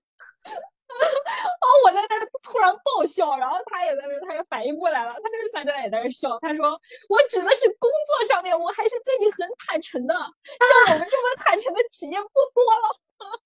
哦，我在那突然爆笑，然后他也在那，他也反应过来了，他就是在那也在那笑。他说：“我指的是工作上面，我还是对你很坦诚的，像我们这么坦诚的企业不多了。”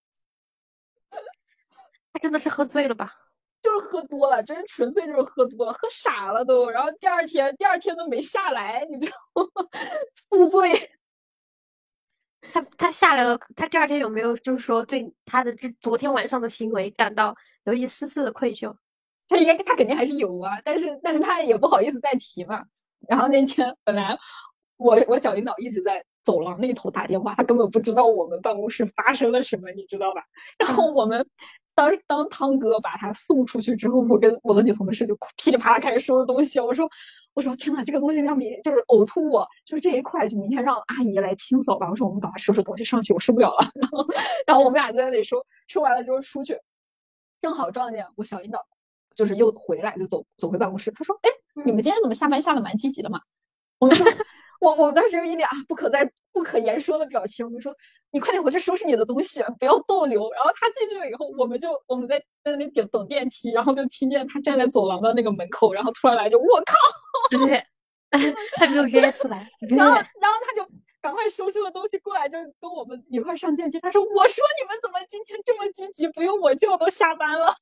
他真的是喝醉了吧？ 就是喝多了，真纯粹就是喝多了，喝傻了都。然后第二天，第二天都没下来，你知道吗？宿醉。 他他下来了，他第二天有没有就是说对他的这昨天晚上的行为感到有一丝丝的愧疚？ 他应该他肯定还是有啊，但是但是他也不好意思再提嘛。然后那天本来我我小领导一直在走廊那头打电话，他根本不知道我们办公室发生了什么，你知道吧？然后我们当当汤哥把他送出去之后，我跟我的女同事就噼里啪啦开始收拾东西。我说我说天哪，这个东西让明就是呕吐我，就是这一块就明天让阿姨来清扫吧。我说我们赶快收拾东西上去，我受不了了。然后然后我们俩在那里收，收完了之后出去，正好撞见我小领导。就是又回来就走走回办公室，他说：“哎，你们今天怎么下班下的蛮积极的嘛？”我们说，我我当时有一脸啊不可再不可言说的表情。我们说：“你快点回去收拾你的东西，不要逗留。”然后他进去了以后，我们就我们在在那里等等电梯，然后就听见他站在走廊的那个门口，然后突然来就我靠， 对，他没有约出来， 然后然后他就赶快收拾了东西过来，就跟我们一块上电梯。他说：“我说你们怎么今天这么积极，不用我叫都下班了。”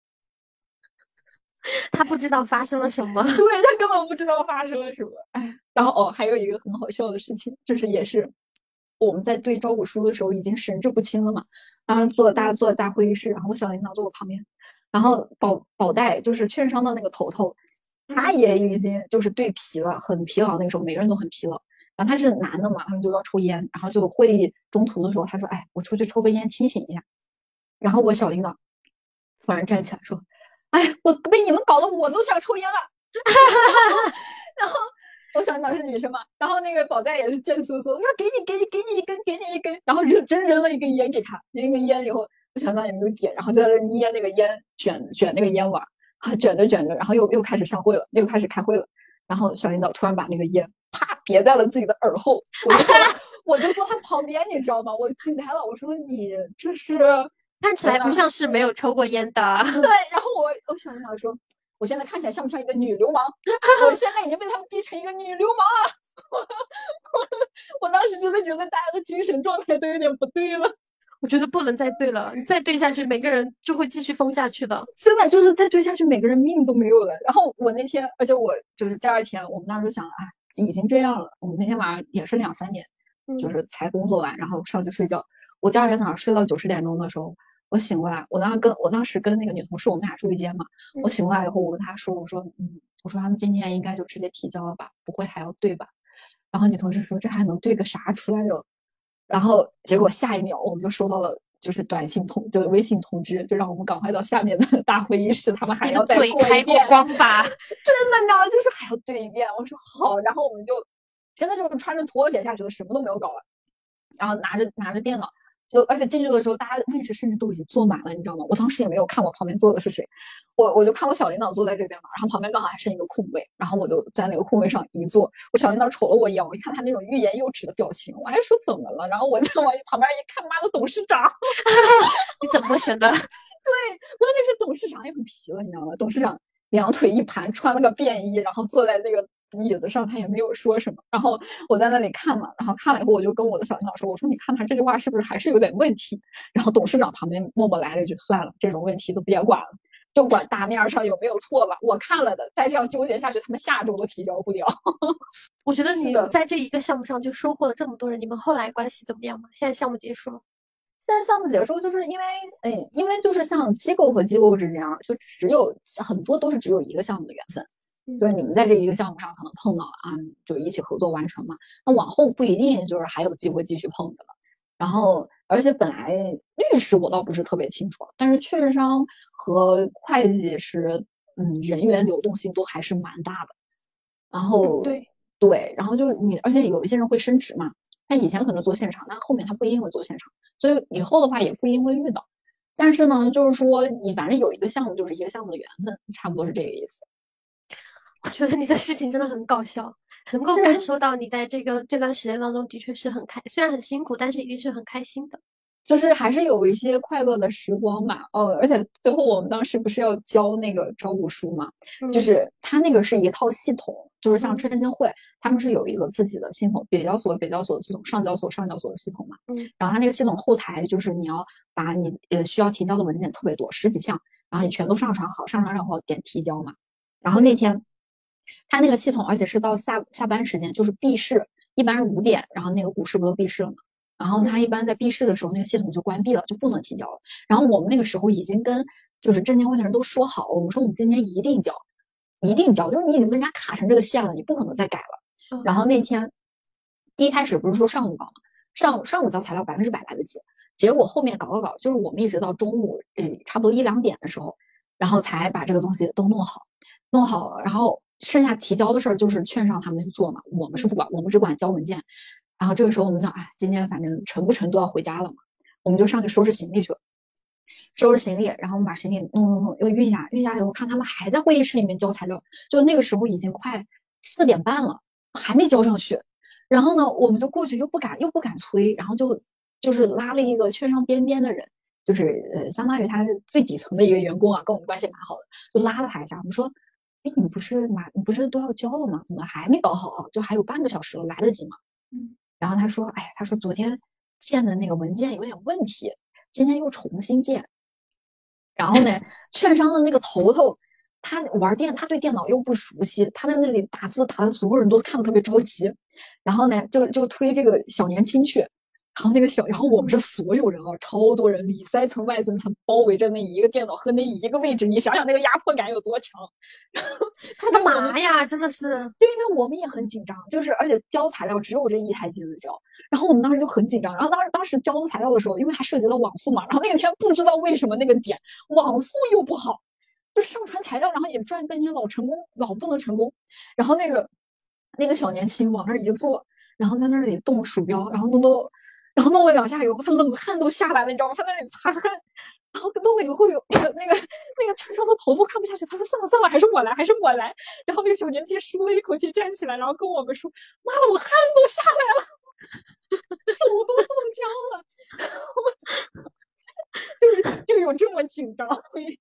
他不知道发生了什么， 对，他根本不知道发生了什么。哎，然后哦，还有一个很好笑的事情，就是也是我们在对招股书的时候已经神志不清了嘛，当时坐大家坐在大会议室，然后我小领导坐我旁边，然后保保代就是券商的那个头头，他也已经就是对疲了，很疲劳，那个时候每个人都很疲劳。然后他是男的嘛，他们就要抽烟，然后就会议中途的时候，他说：“哎，我出去抽个烟清醒一下。”然后我小领导突然站起来说。哎，我被你们搞得我都想抽烟了。然后我小领导是女生嘛，然后那个宝黛也是贱嗖嗖，说给你给你给你一根给你一根，然后扔真扔了一根烟给他，扔一根烟以后，我小领导也没有点，然后就在那捏那个烟卷卷那个烟碗啊，卷着卷着，然后又又开始上会了，又开始开会了，然后小领导突然把那个烟啪别在了自己的耳后，我就坐我就坐他旁边，你知道吗？我惊呆了，我说你这是看起来不像是没有抽过烟的。 对，然后我我想想说，我现在看起来像不像一个女流氓？我现在已经被他们逼成一个女流氓了。我当时真的觉得大家的精神状态都有点不对了。 我觉得不能再对了，你再对下去，每个人就会继续疯下去的。 真的就是再对下去，每个人命都没有了。然后我那天，而且我就是第二天，我们当时就想，哎，已经这样了。我们那天晚上也是两三点，就是才工作完，然后上去睡觉。我第二天早上睡到九十点钟的时候，我醒过来，我当时跟我当时跟那个女同事，我们俩住一间嘛。我醒过来以后，我跟她说，我说，嗯，我说他们今天应该就直接提交了吧，不会还要对吧？然后女同事说，这还能对个啥出来哟？然后结果下一秒我们就收到了就是短信通就是微信通知，就让我们赶快到下面的大会议室，他们还要再过一遍。 你的嘴开过光吧？ 真的呢，就是还要对一遍。我说好，然后我们就真的就是穿着拖鞋下去了，什么都没有搞了，然后拿着拿着电脑。就而且进去的时候，大家位置甚至都已经坐满了，你知道吗？我当时也没有看我旁边坐的是谁，我我就看我小领导坐在这边嘛，然后旁边刚好还剩一个空位，然后我就在那个空位上一坐。我小领导瞅了我一眼，我一看他那种欲言又止的表情，我还说怎么了？然后我就往旁边一看，妈的董事长！ 你怎么选的？对， 关键是董事长也很皮了，你知道吗？董事长两腿一盘，穿了个便衣，然后坐在那个椅子上，他也没有说什么。然后我在那里看嘛，然后看了以后，我就跟我的小领导说：“我说你看他这句话是不是还是有点问题？”然后董事长旁边默默来了一句：“算了，这种问题都别管了，就管大面上有没有错吧。我看了的，再这样纠结下去，他们下周都提交不了。” 我觉得你在这一个项目上就收获了这么多人，你们后来关系怎么样吗？现在项目结束了。 现在项目结束，就是因为，嗯，因为就是像机构和机构之间啊，就只有很多都是只有一个项目的缘分，就是你们在这一个项目上可能碰到了啊，就一起合作完成嘛。那往后不一定就是还有机会继续碰着了。然后，而且本来律师我倒不是特别清楚，但是券商和会计是，嗯，人员流动性都还是蛮大的。然后， 对对，然后就是你，而且有一些人会升职嘛。他以前可能做现场，但后面他不一定会做现场，所以以后的话也不一定会遇到。但是呢，就是说你反正有一个项目就是一个项目的缘分，差不多是这个意思。 我觉得你的事情真的很搞笑，能够感受到你在这个这段时间当中的确是很开，虽然很辛苦，但是一定是很开心的。 就是还是有一些快乐的时光吧。哦，而且最后我们当时不是要交那个招股书嘛， 嗯、 就是它那个是一套系统，就是像证监会、嗯、他们是有一个自己的系统，北交所北交所的系统，上交所上交所的系统嘛。 嗯， 然后它那个系统后台就是你要把你呃需要提交的文件特别多，十几项，然后你全都上传好，上传然后点提交嘛。然后那天它那个系统，而且是到下下班时间，就是闭市，一般是五点，然后那个股市不都闭市了嘛。然后他一般在闭市的时候，那个系统就关闭了，就不能提交了。然后我们那个时候已经跟就是证监会的人都说好，我们说我们今天一定交，一定交，就是你已经跟人家卡成这个线了，你不可能再改了。然后那天第一开始不是说上午搞吗？上午上午交材料百分之百来得及，结果后面搞搞搞，就是我们一直到中午，呃，差不多一两点的时候，然后才把这个东西都弄好，弄好了，然后剩下提交的事儿就是券商他们去做嘛，我们是不管，我们只管交文件。然后这个时候我们就哎，今天反正成不成都要回家了嘛，我们就上去收拾行李去了。收拾行李，然后我们把行李弄弄弄又运下，运下以后看他们还在会议室里面交材料，就那个时候已经快四点半了，还没交上去。然后呢，我们就过去又不敢又不敢催，然后就就是拉了一个券商边边的人，就是呃相当于他是最底层的一个员工啊，跟我们关系蛮好的，就拉了他一下，我们说，哎，你不是马你不是都要交了吗？怎么还没搞好啊？就还有半个小时了，来得及吗？ 嗯。 然后他说，哎，他说昨天建的那个文件有点问题，今天又重新建。然后呢，券商的那个头头，他玩电，他对电脑又不熟悉，他在那里打字打的所有人都看得特别着急。然后呢，就就推这个小年轻去。然后那个小，然后我们这所有人啊，超多人，里三层外三层包围着那一个电脑和那一个位置，你想想那个压迫感有多强。 他干嘛呀？真的是， 就因为我们也很紧张，就是而且交材料只有这一台机子交，然后我们当时就很紧张。然后当时当时交材料的时候，因为还涉及到网速嘛，然后那个天不知道为什么那个点网速又不好，就上传材料，然后也转半天老成功老不能成功。然后那个那个小年轻往那一坐，然后在那里动鼠标，然后弄弄。然后弄了两下以后，他冷汗都下来了，你知道吗？他在那里擦汗， 然后弄了以后有那个那个那个券商的头头看不下去，他说算了算了，还是我来，还是我来。然后那个小年轻舒了一口气站起来，然后跟我们说：妈的，我汗都下来了，手都冻僵了，就是就有这么紧张。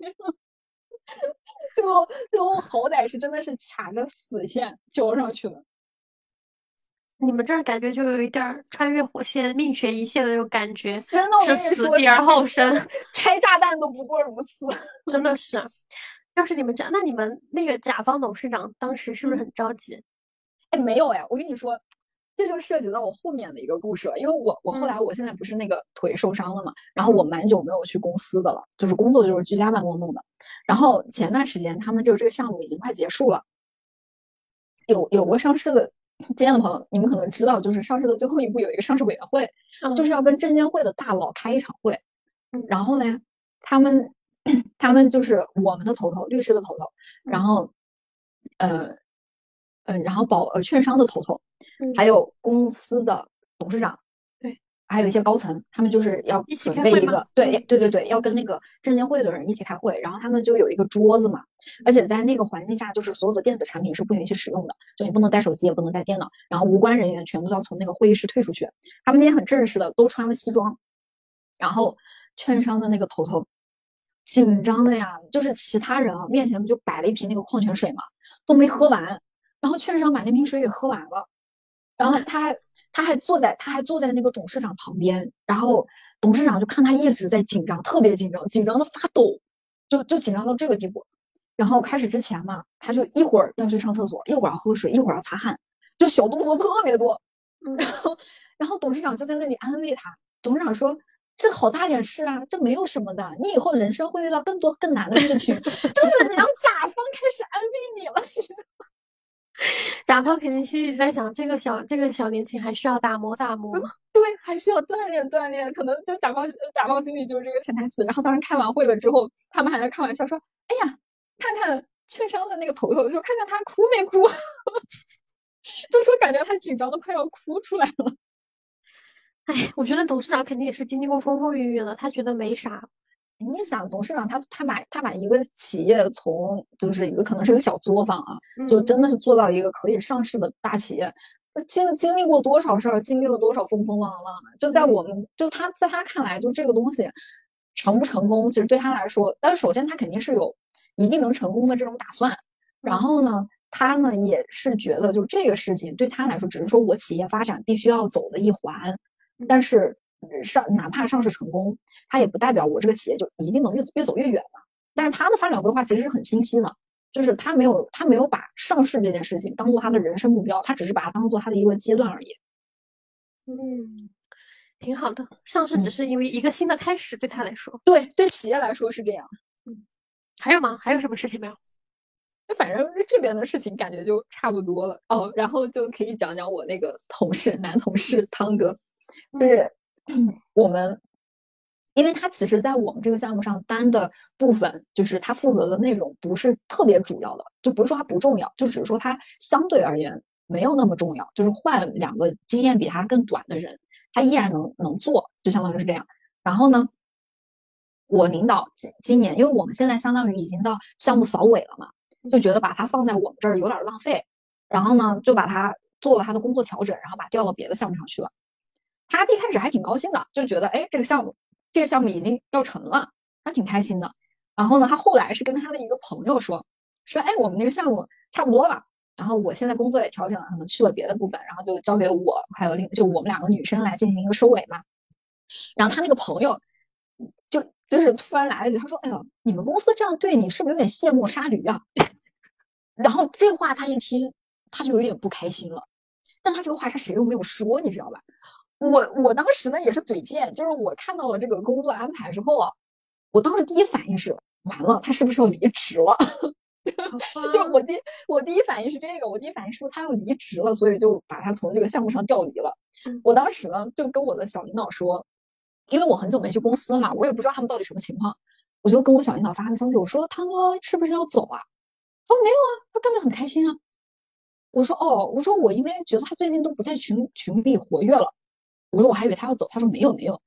最后最后好歹是真的是卡着死线交上去了。 你们这儿感觉就有一点穿越火线、命悬一线的那种感觉， 真的，我跟你说， 是死地而后生， 拆炸弹都不过如此。 真的是。要是你们这样，那你们那个甲方董事长当时是不是很着急？ 哎，没有哎，我跟你说，这就涉及到我后面的一个故事了。因为我我后来嗯我现在不是那个腿受伤了嘛，然后我蛮久没有去公司的了，就是工作就是居家办公弄的。然后前段时间他们就这个项目已经快结束了，有有过上市的经验的朋友，你们可能知道，就是上市的最后一步有一个上市委员会，就是嗯要跟证监会的大佬开一场会。 嗯然后呢，他们他们就是我们的头头，律师的头头，然嗯后呃呃，然后保呃券商的头头，还嗯， 有公司的董事长， 对， 还有一些高层，他们就是要一起准备一开会吗？ 个对嗯对对对，要跟那个证监会的人一起开会，然后他们就有一个桌子嘛，而且在那个环境下，就是所有的电子产品是不允许使用的，就你不能带手机，也不能带电脑，然后无关人员全部都要从那个会议室退出去。他们今天很正式的，都穿了西装，然后券商的那个头头紧张的呀，就是其他人啊面前不就摆了一瓶那个矿泉水嘛，都没喝完，然后券商把那瓶水给喝完了，然后他还他还坐在他还坐在那个董事长旁边，然后董事长就看他一直在紧张，特别紧张，紧张的发抖，就就紧张到这个地步。然后开始之前嘛，他就一会儿要去上厕所，一会儿要喝水，一会儿要擦汗，就小动作特别多。然嗯， 后然后董事长就在那里安慰他，董事长说。这好大点事啊，这没有什么的，你以后人生会遇到更多更难的事情，就是让甲方开始安慰你了。 甲方肯定心里在想，这个小这个小年轻还需要打磨打磨。 对，还需要锻炼锻炼，可能就甲方甲方心里就是这个潜台词。然后当时开完会了之后，他们还在开玩笑说：“哎呀，看看券商的那个头头，就看看他哭没哭。”就说感觉他紧张的快要哭出来了。 哎，我觉得董事长肯定也是经历过风风雨雨的，他觉得没啥。 你想，董事长他他把他把一个企业从就是一个可能是一个小作坊啊，就嗯真的是做到一个可以上市的大企业，经经历过多少事儿，经历了多少风风浪浪的，就在我们就他在他看来，就这个东西成不成功，其实对他来说，但是首先他肯定是有一定能成功的这种打算，然嗯后呢，他呢也是觉得就这个事情对他来说，只是说我企业发展必须要走的一环， 嗯但是上哪怕上市成功。它也不代表我这个企业就一定能越越走越远嘛。但是它的发展规划其实是很清晰的，就是他没有他没有把上市这件事情当做他的人生目标，他只是把它当做他的一个阶段而已。 嗯，挺好的。上市只嗯， 是因为一个新的开始，对他来说。 对对，企业来说是这样。 嗯，还有吗？还有什么事情没有？ 反正这边的事情感觉就差不多了哦，然后就可以讲讲我那个同事男同事汤哥，就嗯是我们因为他其实，在我们这个项目上担的部分，就是他负责的内容不是特别主要的，就不是说他不重要，就只是说他相对而言没有那么重要，就是换两个经验比他更短的人，他依然能能做，就相当于是这样。然后呢，我领导今今年，因为我们现在相当于已经到项目扫尾了嘛，就觉得把他放在我们这儿有点浪费，然后呢，就把他做了他的工作调整，然后把调到别的项目上去了。他一开始还挺高兴的，就觉得哎，这个项目这个项目已经要成了，他挺开心的。然后呢，他后来是跟他的一个朋友说，说哎，我们这个项目差不多了，然后我现在工作也调整了，可能去了别的部分，然后就交给我还有另就我们两个女生来进行一个收尾嘛。然后他那个朋友就就是突然来了一句，他说哎呦，你们公司这样对你是不是有点卸磨杀驴啊？然后这话他一听，他就有点不开心了。但他这个话他谁都没有说，你知道吧？我我当时呢也是嘴贱，就是我看到了这个工作安排之后啊，我当时第一反应是完了，他是不是要离职了？ 好吧。 就是我第我第一反应是这个，我第一反应是他要离职了，所以就把他从这个项目上调离了。 嗯我当时呢就跟我的小领导说，因为我很久没去公司了嘛，我也不知道他们到底什么情况，我就跟我小领导发个消息，我说汤哥是不是要走啊？他说没有啊，他干得很开心啊。我说哦，我说我因为觉得他最近都不在群群里活跃了，我说我还以为他要走，他说没有没有。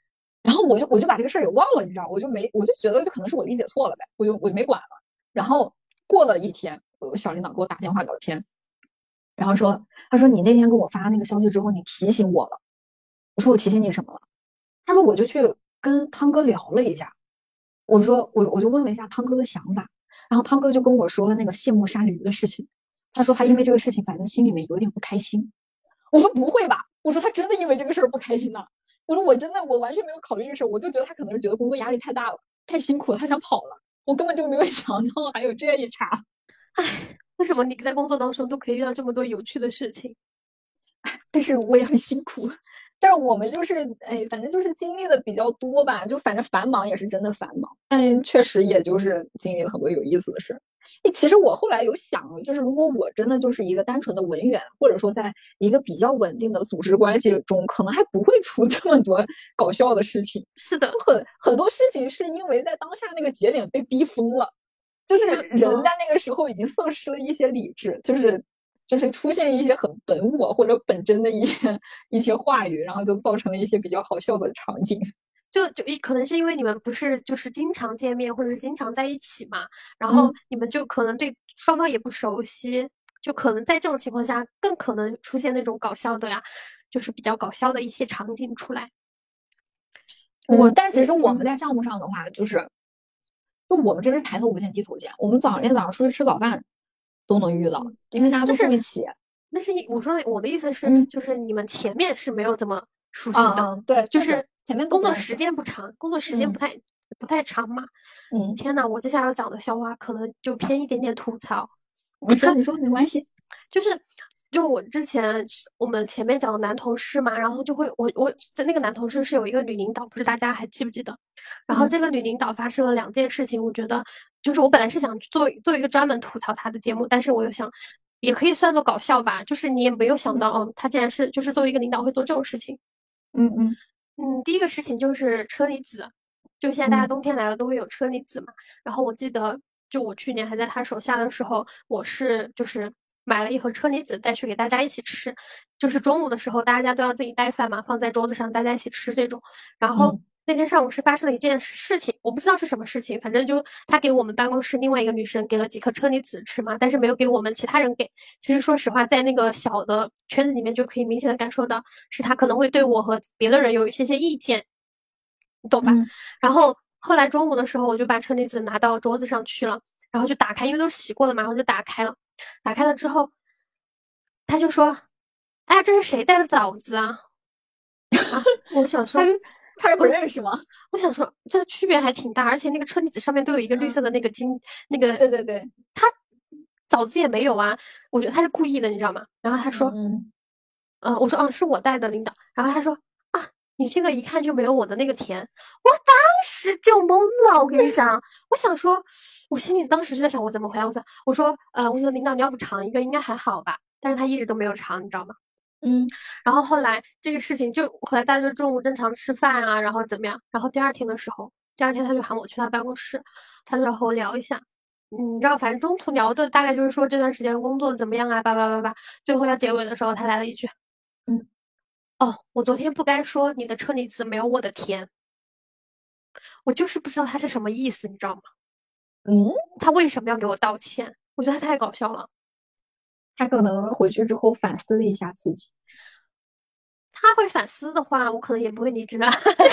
然后我就我就把这个事儿也忘了，你知道，我就没我就觉得就可能是我理解错了呗，我就我就没管了。然后过了一天，我小领导给我打电话聊天，然后说他说你那天给我发那个消息之后，你提醒我了。我说我提醒你什么了？他说我就去跟汤哥聊了一下，我说我我就问了一下汤哥的想法，然后汤哥就跟我说了那个卸磨杀驴的事情。他说他因为这个事情反正心里面有点不开心。我说不会吧？我说他真的因为这个事儿不开心呐？我说我真的我完全没有考虑这个事儿，我就觉得他可能是觉得工作压力太大了，太辛苦了，他想跑了。我根本就没有想到还有这一茬。 唉，为什么你在工作当中都可以遇到这么多有趣的事情？ 但是我也很辛苦。但是我们就是，哎，反正就是经历的比较多吧，就反正繁忙也是真的繁忙，但确实也就是经历了很多有意思的事。哎，其实我后来有想，就是如果我真的就是一个单纯的文员，或者说在一个比较稳定的组织关系中，可能还不会出这么多搞笑的事情。 是的， 很很多事情是因为在当下那个节点被逼疯了，就是就嗯。 人在那个时候已经丧失了一些理智，就是就是出现一些很本我或者本真的一些一些话语，然后就造成了一些比较好笑的场景。 就就一可能是因为你们不是就是经常见面或者是经常在一起嘛，然后嗯你们就可能对双方也不熟悉，就可能在这种情况下更可能出现那种搞笑的呀，就是比较搞笑的一些场景出来。我嗯，但其实我们嗯在项目上的话，就是就我们真是抬头不见低头见，我们早上天早上出去吃早饭都能遇到， 嗯， 因为大家都但是住一起。 但是一我说的我的意思是， 嗯就是你们前面是没有这么熟悉的， 嗯嗯，对，确实就是前面都工作时不认识。 间不长，工作时间不嗯太不太长嘛。 嗯， 天呐，我接下来要讲的笑话可能就偏一点点吐槽。 你说你说没关系。 就是就我之前我们前面讲的男同事嘛，然后就会我我在那个男同事是有一个女领导，不知大家还记不记得？然后嗯这个女领导发生了两件事情，我觉得就是我本来是想做做一个专门吐槽她的节目，但是我又想也可以算作搞笑吧，就是你也没有想到哦，她竟然是就是作为一个领导会做这种事情。 嗯嗯嗯，第一个事情就是车厘子，就现在大家嗯冬天来了都会有车厘子嘛。然后我记得，就我去年还在他手下的时候，我是就是买了一盒车厘子带去给大家一起吃，就是中午的时候大家都要自己带饭嘛，放在桌子上大家一起吃这种。然后嗯那天上午是发生了一件事情，我不知道是什么事情，反正就他给我们办公室另外一个女生给了几颗车厘子吃嘛，但是没有给我们其他人给。其实说实话，在那个小的圈子里面就可以明显的感受到，是他可能会对我和别的人有一些些意见，你懂吧？ 嗯然后后来中午的时候，我就把车厘子拿到桌子上去了，然后就打开，因为都是洗过的嘛，我就打开了。打开了之后，他就说：“哎呀，这是谁带的枣子啊？”啊，我想说， 他是他是不我认识吗？ 我想说，这个区别还挺大，而且那个车厘子上面都有一个绿色嗯， 的那个金，那个对对对。 他枣子也没有啊，我觉得他是故意的，你知道吗？然后他说， 嗯嗯、呃我说，嗯、是我带的领导。然后他说，啊，你这个一看就没有我的那个甜。我当时就懵了，我跟你讲，我想说，我心里当时就在想，我怎么回答？我说，我说，呃，我说领导你要不尝一个应该还好吧？但是他一直都没有尝，你知道吗？ 嗯然后后来这个事情就后来大家就中午正常吃饭啊，然后怎么样？然后第二天的时候，第二天他就喊我去他办公室，他就要和我聊一下。嗯你知道，反正中途聊的大概就是说这段时间工作怎么样啊，叭叭叭叭。最后要结尾的时候，他来了一句： 嗯 “哦，我昨天不该说你的车厘子没有我的甜。”我就是不知道他是什么意思，你知道吗？ 嗯， 他为什么要给我道歉？我觉得他太搞笑了。 他可能回去之后反思了一下自己。 他会反思的话，我可能也不会离职啊。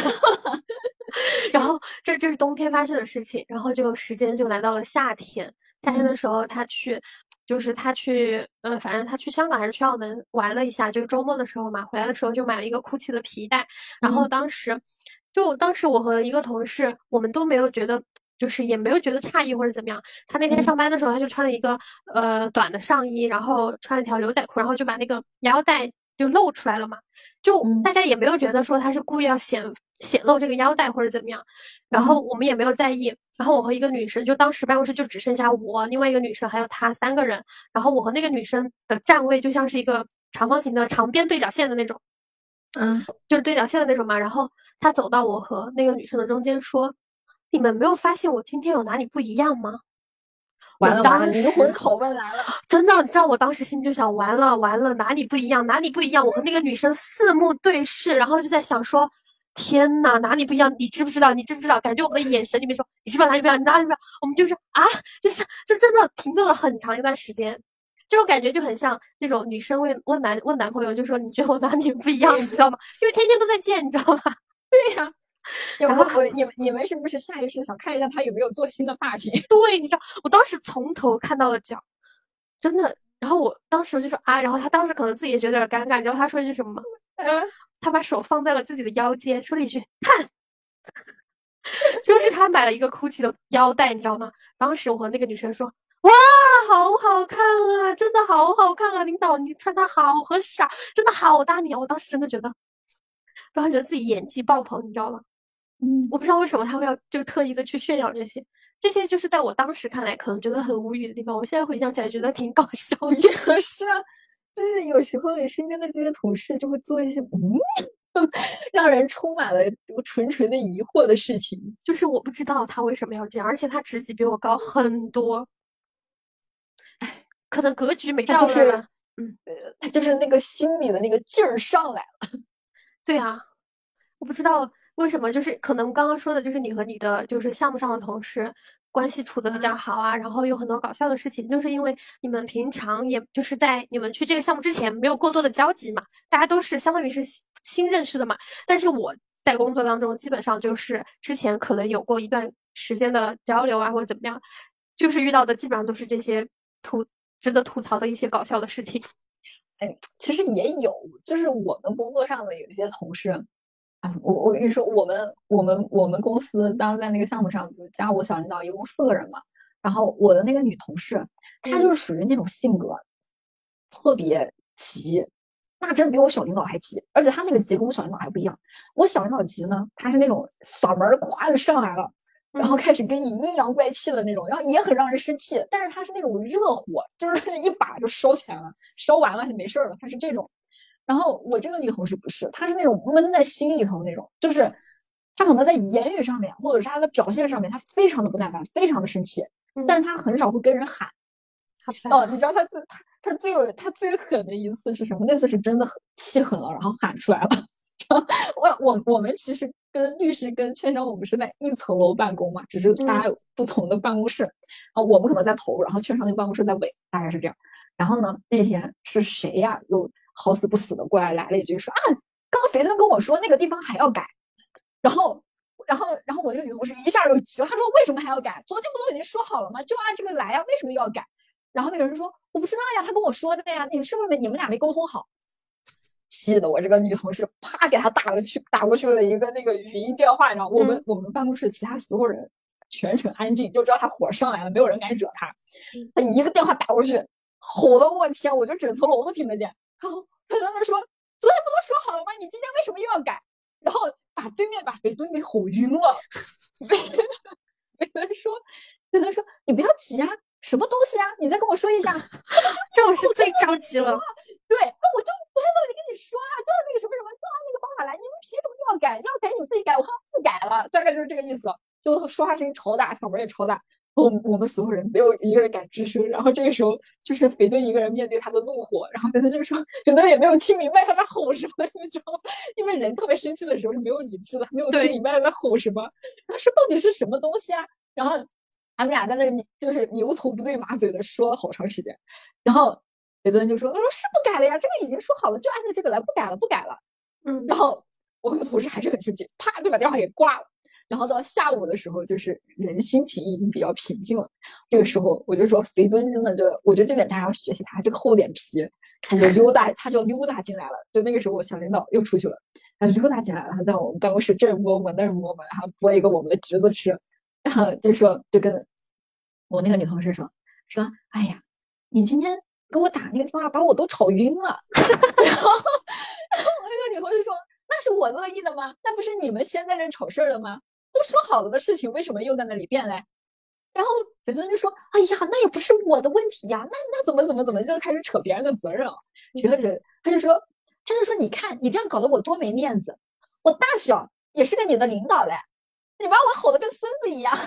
然后这这是冬天发生的事情，然后就时间就来到了夏天。夏天的嗯时候，他去，就是他去，呃，反正他去香港还是去澳门玩了一下，就是周末的时候嘛，回来的时候就买了一个 GUCCI 的皮带。然后嗯当时，就当时我和一个同事，我们都没有觉得，就是也没有觉得诧异或者怎么样。他那天嗯上班的时候，他就穿了一个呃短的上衣，然后穿了条牛仔裤，然后就把那个腰带就露出来了嘛。就嗯大家也没有觉得说他是故意要显显露这个腰带或者怎么样，然后嗯我们也没有在意。然后我和一个女生，就当时办公室就只剩下我，另外一个女生还有她三个人。然后我和那个女生的站位就像是一个长方形的长边对角线的那种， 嗯， 就是对角线的那种嘛。然后她走到我和那个女生的中间说：“你们没有发现我今天有哪里不一样吗？”我完了完了，灵魂当时拷问来了。 真的，你知道我当时心里就想，完了完了，哪里不一样，哪里不一样？我和那个女生四目对视，然后就在想说， 天呐，哪里不一样？你知不知道？你知不知道？感觉我们的眼神里面说，你知不知道哪里不一样？你哪里不一样？我们就是啊，就是就真的停顿了很长一段时间。这种感觉就很像那种女生问问男问男朋友，就说你觉得我哪里不一样？你知道吗？因为天天都在见，你知道吗？ 对呀、啊， 然后我我你们你们是不是下意识想看一下他有没有做新的发型？ 对，你知道，我当时从头看到了脚，真的。然后我当时我就说啊，然后他当时可能自己也觉得有点尴尬，你知道他说一句什么吗？ 嗯， 他把手放在了自己的腰间，说了一句看，就是他买了一个 GUCCI 的腰带，你知道吗？当时我和那个女生说，哇，好好看啊，真的好好看啊，领导你穿它好合适啊，真的好搭你啊！我当时真的觉得，当时觉得自己演技爆棚，你知道吗？ 嗯， 我不知道为什么他会要就特意的去炫耀这些，这些就是在我当时看来可能觉得很无语的地方，我现在回想起来觉得挺搞笑的。 这个是啊，就是有时候你身边的这些同事就会做一些嗯，让人充满了纯纯的疑惑的事情。 就是我不知道他为什么要这样，而且他职级比我高很多，可能格局没他就是到那儿吧。嗯， 呃，他就是那个心里的那个劲儿上来了。 对啊，我不知道为什么，就是可能刚刚说的就是你和你的就是项目上的同事关系处的比较好啊，然后有很多搞笑的事情，就是因为你们平常也就是在你们去这个项目之前没有过多的交集嘛，大家都是相当于是新新认识的嘛。但是我在工作当中基本上就是之前可能有过一段时间的交流啊，或者怎么样，就是遇到的基本上都是这些吐值得吐槽的一些搞笑的事情。 哎，其实也有，就是我们工作上的有一些同事，啊，我我跟你说，我们我们我们公司当时在那个项目上，就加我小领导一共四个人嘛，然后我的那个女同事，她就嗯是属于那种性格特别急，那真比我小领导还急，而且她那个急跟我小领导还不一样。我小领导急呢，她是那种嗓门儿咵就上来了，然后嗯开始跟你阴阳怪气的那种，然后也很让人生气，但是她是那种热火，就是一把就烧起来了，烧完了就没事了，她是这种。然后我这个女同事不是，她是那种闷在心里头那种，就是她可能在言语上面或者是她的表现上面，她非常的不耐烦，非常的生气，但嗯， 是她很少会跟人喊。 好哦，你吧。 知道她最她她最有她最狠的一次是什么？那次是真的很气狠了，然后喊出来了。我我我们其实跟律师跟券商我们是在一层楼办公嘛，只是大嗯家有不同的办公室啊，我们可能在头，然后券商那个办公室在尾，大概是这样。然后呢，那天是谁呀？又好死不死的过来来了一句说啊，刚刚肥伦跟我说那个地方还要改，然后。然后，然后我那个女同事一下就急了，她说：“为什么还要改？昨天不都已经说好了吗？就按这个来呀，为什么又要改？”然后那个人说：“我不知道呀，他跟我说的呀，你是不是你们俩没沟通好？”气的我这个女同事啪给他打了去打过去了一个那个语音电话，然后我们嗯我们办公室其他所有人全程安静，就知道他火上来了，没有人敢惹他。 嗯， 他一个电话打过去，吼的我天，我就整层楼都听得见。然后他在那说：“昨天不都说好了吗？你今天为什么又要改？”然后把对面把肥墩给吼晕了。肥墩说：“肥墩说你不要急啊，什么东西啊？你再跟我说一下。” 这种是最着急了。 对，那我就昨天都已经跟你说了，就是那个什么什么，就按那个方法来，你们凭什么要改？要改你们自己改，我还不改了，大概就是这个意思。就说话声音超大，嗓门也超大，我们我们所有人没有一个人敢吱声。然后这个时候就是肥墩一个人面对他的怒火，然后肥墩就说，肥墩也没有听明白他在吼什么，你知道吗？因为人特别生气的时候是没有理智的，没有听对， 明白他在吼什么，他说到底是什么东西啊？然后他们俩在那就是牛头不对马嘴的说了好长时间，然后雷顿就说：“我说是不改了呀，这个已经说好了，就按照这个来，不改了，不改了。” 嗯然后我和同事还是很生气，啪就把电话给挂了。然后到下午的时候，就是人心情已经比较平静了。这个时候我就说，肥墩真的就，我觉得这点大家要学习他这个厚脸皮，他就溜达，他就溜达进来了。就那个时候，我小领导又出去了，他就溜达进来了，他在我们办公室这儿摸摸那儿摸摸，然后剥一个我们的橘子吃，然后就说就跟我那个女同事说说，哎呀，你今天给我打那个电话把我都吵晕了。然后，然后我那个女同事说，那是我恶意的吗？那不是你们先在这吵事儿的吗？都说好了的事情，为什么又在那里变嘞？然后北尊就说：“哎呀，那也不是我的问题呀，那那怎么怎么怎么，就开始扯别人的责任啊。扯嗯， 着他就说，他就说，你看你这样搞得我多没面子，我大小也是个你的领导嘞，你把我吼得跟孙子一样。”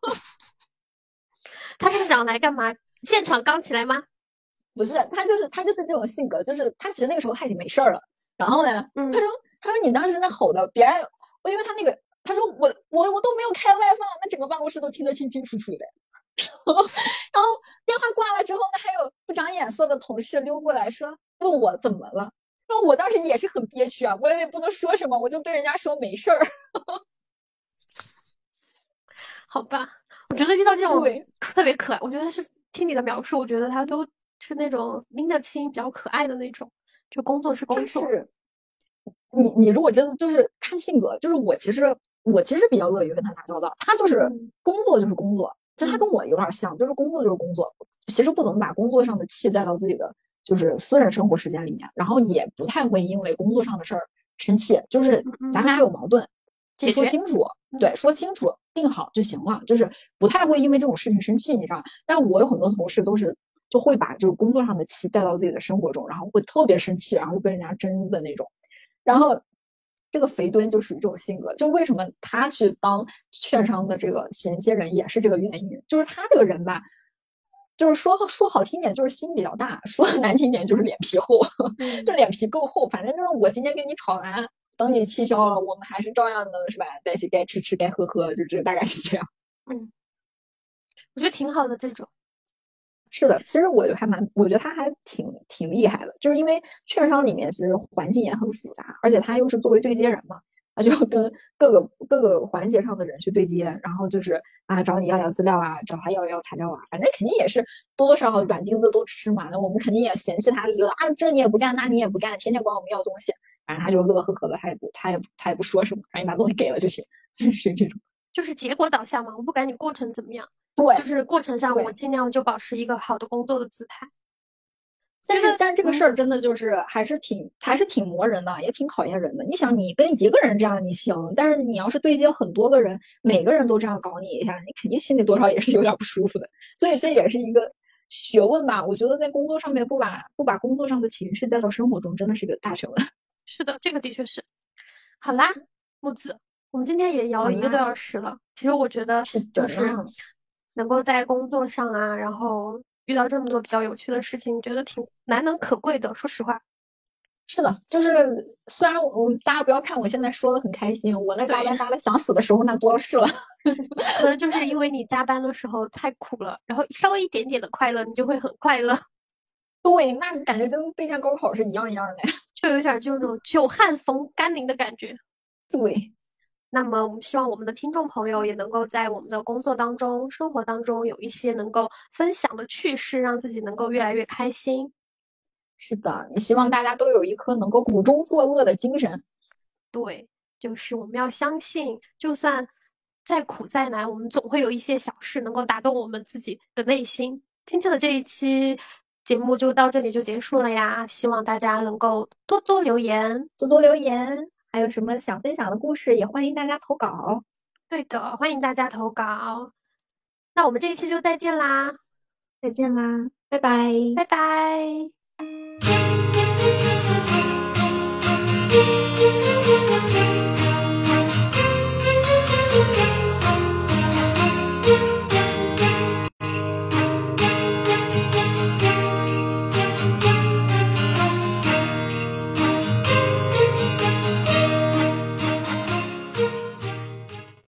他是想来干嘛？现场刚起来吗？ 不是，他就是他就是这种性格，就是他其实那个时候他已经没事儿了。然后呢，他嗯说他说你当时那吼的，别人我因为他那个他说我我我都没有开外放，那整个办公室都听得清清楚楚的。然后然后电话挂了之后呢，还有不长眼色的同事溜过来说问我怎么了。然后我当时也是很憋屈啊，我也不能说什么，我就对人家说没事儿。 好吧，我觉得遇到这种对， 特别可爱，我觉得是听你的描述，我觉得他都是那种拎得清、比较可爱的那种，就工作是工作。 他是你你如果真的就是看性格，就是我其实我其实比较乐于跟他打交道，他就是嗯工作就是工作，其实他嗯跟我有点像，就是工作就是工作，其实不怎么把工作上的气带到自己的就是私人生活时间里面，然后也不太会因为工作上的事儿生气，就是嗯嗯， 咱俩有矛盾， 解决。 说清楚， 嗯对，说清楚定好就行了，就是不太会因为这种事情生气，你知道。但我有很多同事都是就会把就是工作上的气带到自己的生活中，然后会特别生气，然后跟人家争的那种。然后这个肥墩就属于这种性格，就为什么他去当券商的这个衔接人也是这个原因，就是他这个人吧，就是说说好听点就是心比较大，说难听点就是脸皮厚，就嗯， 脸皮够厚。反正就是我今天跟你吵完，等你气消了，我们还是照样的是吧，在一起该吃吃该喝喝，就这大概是这样。 嗯，我觉得挺好的这种。 是的，其实我还蛮，我觉得他还挺挺厉害的，就是因为券商里面其实环境也很复杂，而且他又是作为对接人嘛，他就跟各个各个环节上的人去对接，然后就是啊找你要要资料啊，找他要要材料啊，反正肯定也是多多少少软钉子都吃嘛，那我们肯定也嫌弃他，觉得啊这你也不干，那你也不干，天天管我们要东西，反正他就乐乐呵呵的，他也不他也不他也不说什么，反正你把东西给了就行，是这种。 就是结果导向嘛，我不管你过程怎么样，就对是过程上我对， 尽量就保持一个好的工作的姿态。觉但是， 得但是这个事嗯， 儿真的就是还是挺还是挺磨人的，也挺考验人的。你想，你跟一个人这样你行，但是你要是对接很多个人，每个人都这样搞你一下，你肯定心里多少也是有点不舒服的。所以这是的， 也是一个学问吧。我觉得在工作上面不把不把工作上的情绪带到生活中，真的是个大学问。 是的，这个的确是。好啦，木子，我们今天也聊了一个多好啦， 小时了。其实我觉得是就是的呢。 能够在工作上啊，然后遇到这么多比较有趣的事情，觉得挺难能可贵的。说实话， 是的，就是虽然我大家不要看我现在说的很开心，我那加对， 班加的想死的时候那多了是了。 可能就是因为你加班的时候太苦了，然后稍微一点点的快乐，你就会很快乐， 对，那感觉跟备战高考是一样一样的。 就有点这种久旱逢甘霖的感觉。 对， 那么，我们希望我们的听众朋友也能够在我们的工作当中、生活当中有一些能够分享的趣事，让自己能够越来越开心。 是的，也希望大家都有一颗能够苦中作乐的精神。 对，就是我们要相信，就算再苦再难，我们总会有一些小事能够打动我们自己的内心。今天的这一期节目就到这里就结束了呀，希望大家能够多多留言。 多多留言，还有什么想分享的故事，也欢迎大家投稿。 对的，欢迎大家投稿。那我们这一期就再见啦， 再见啦，拜拜。 拜拜。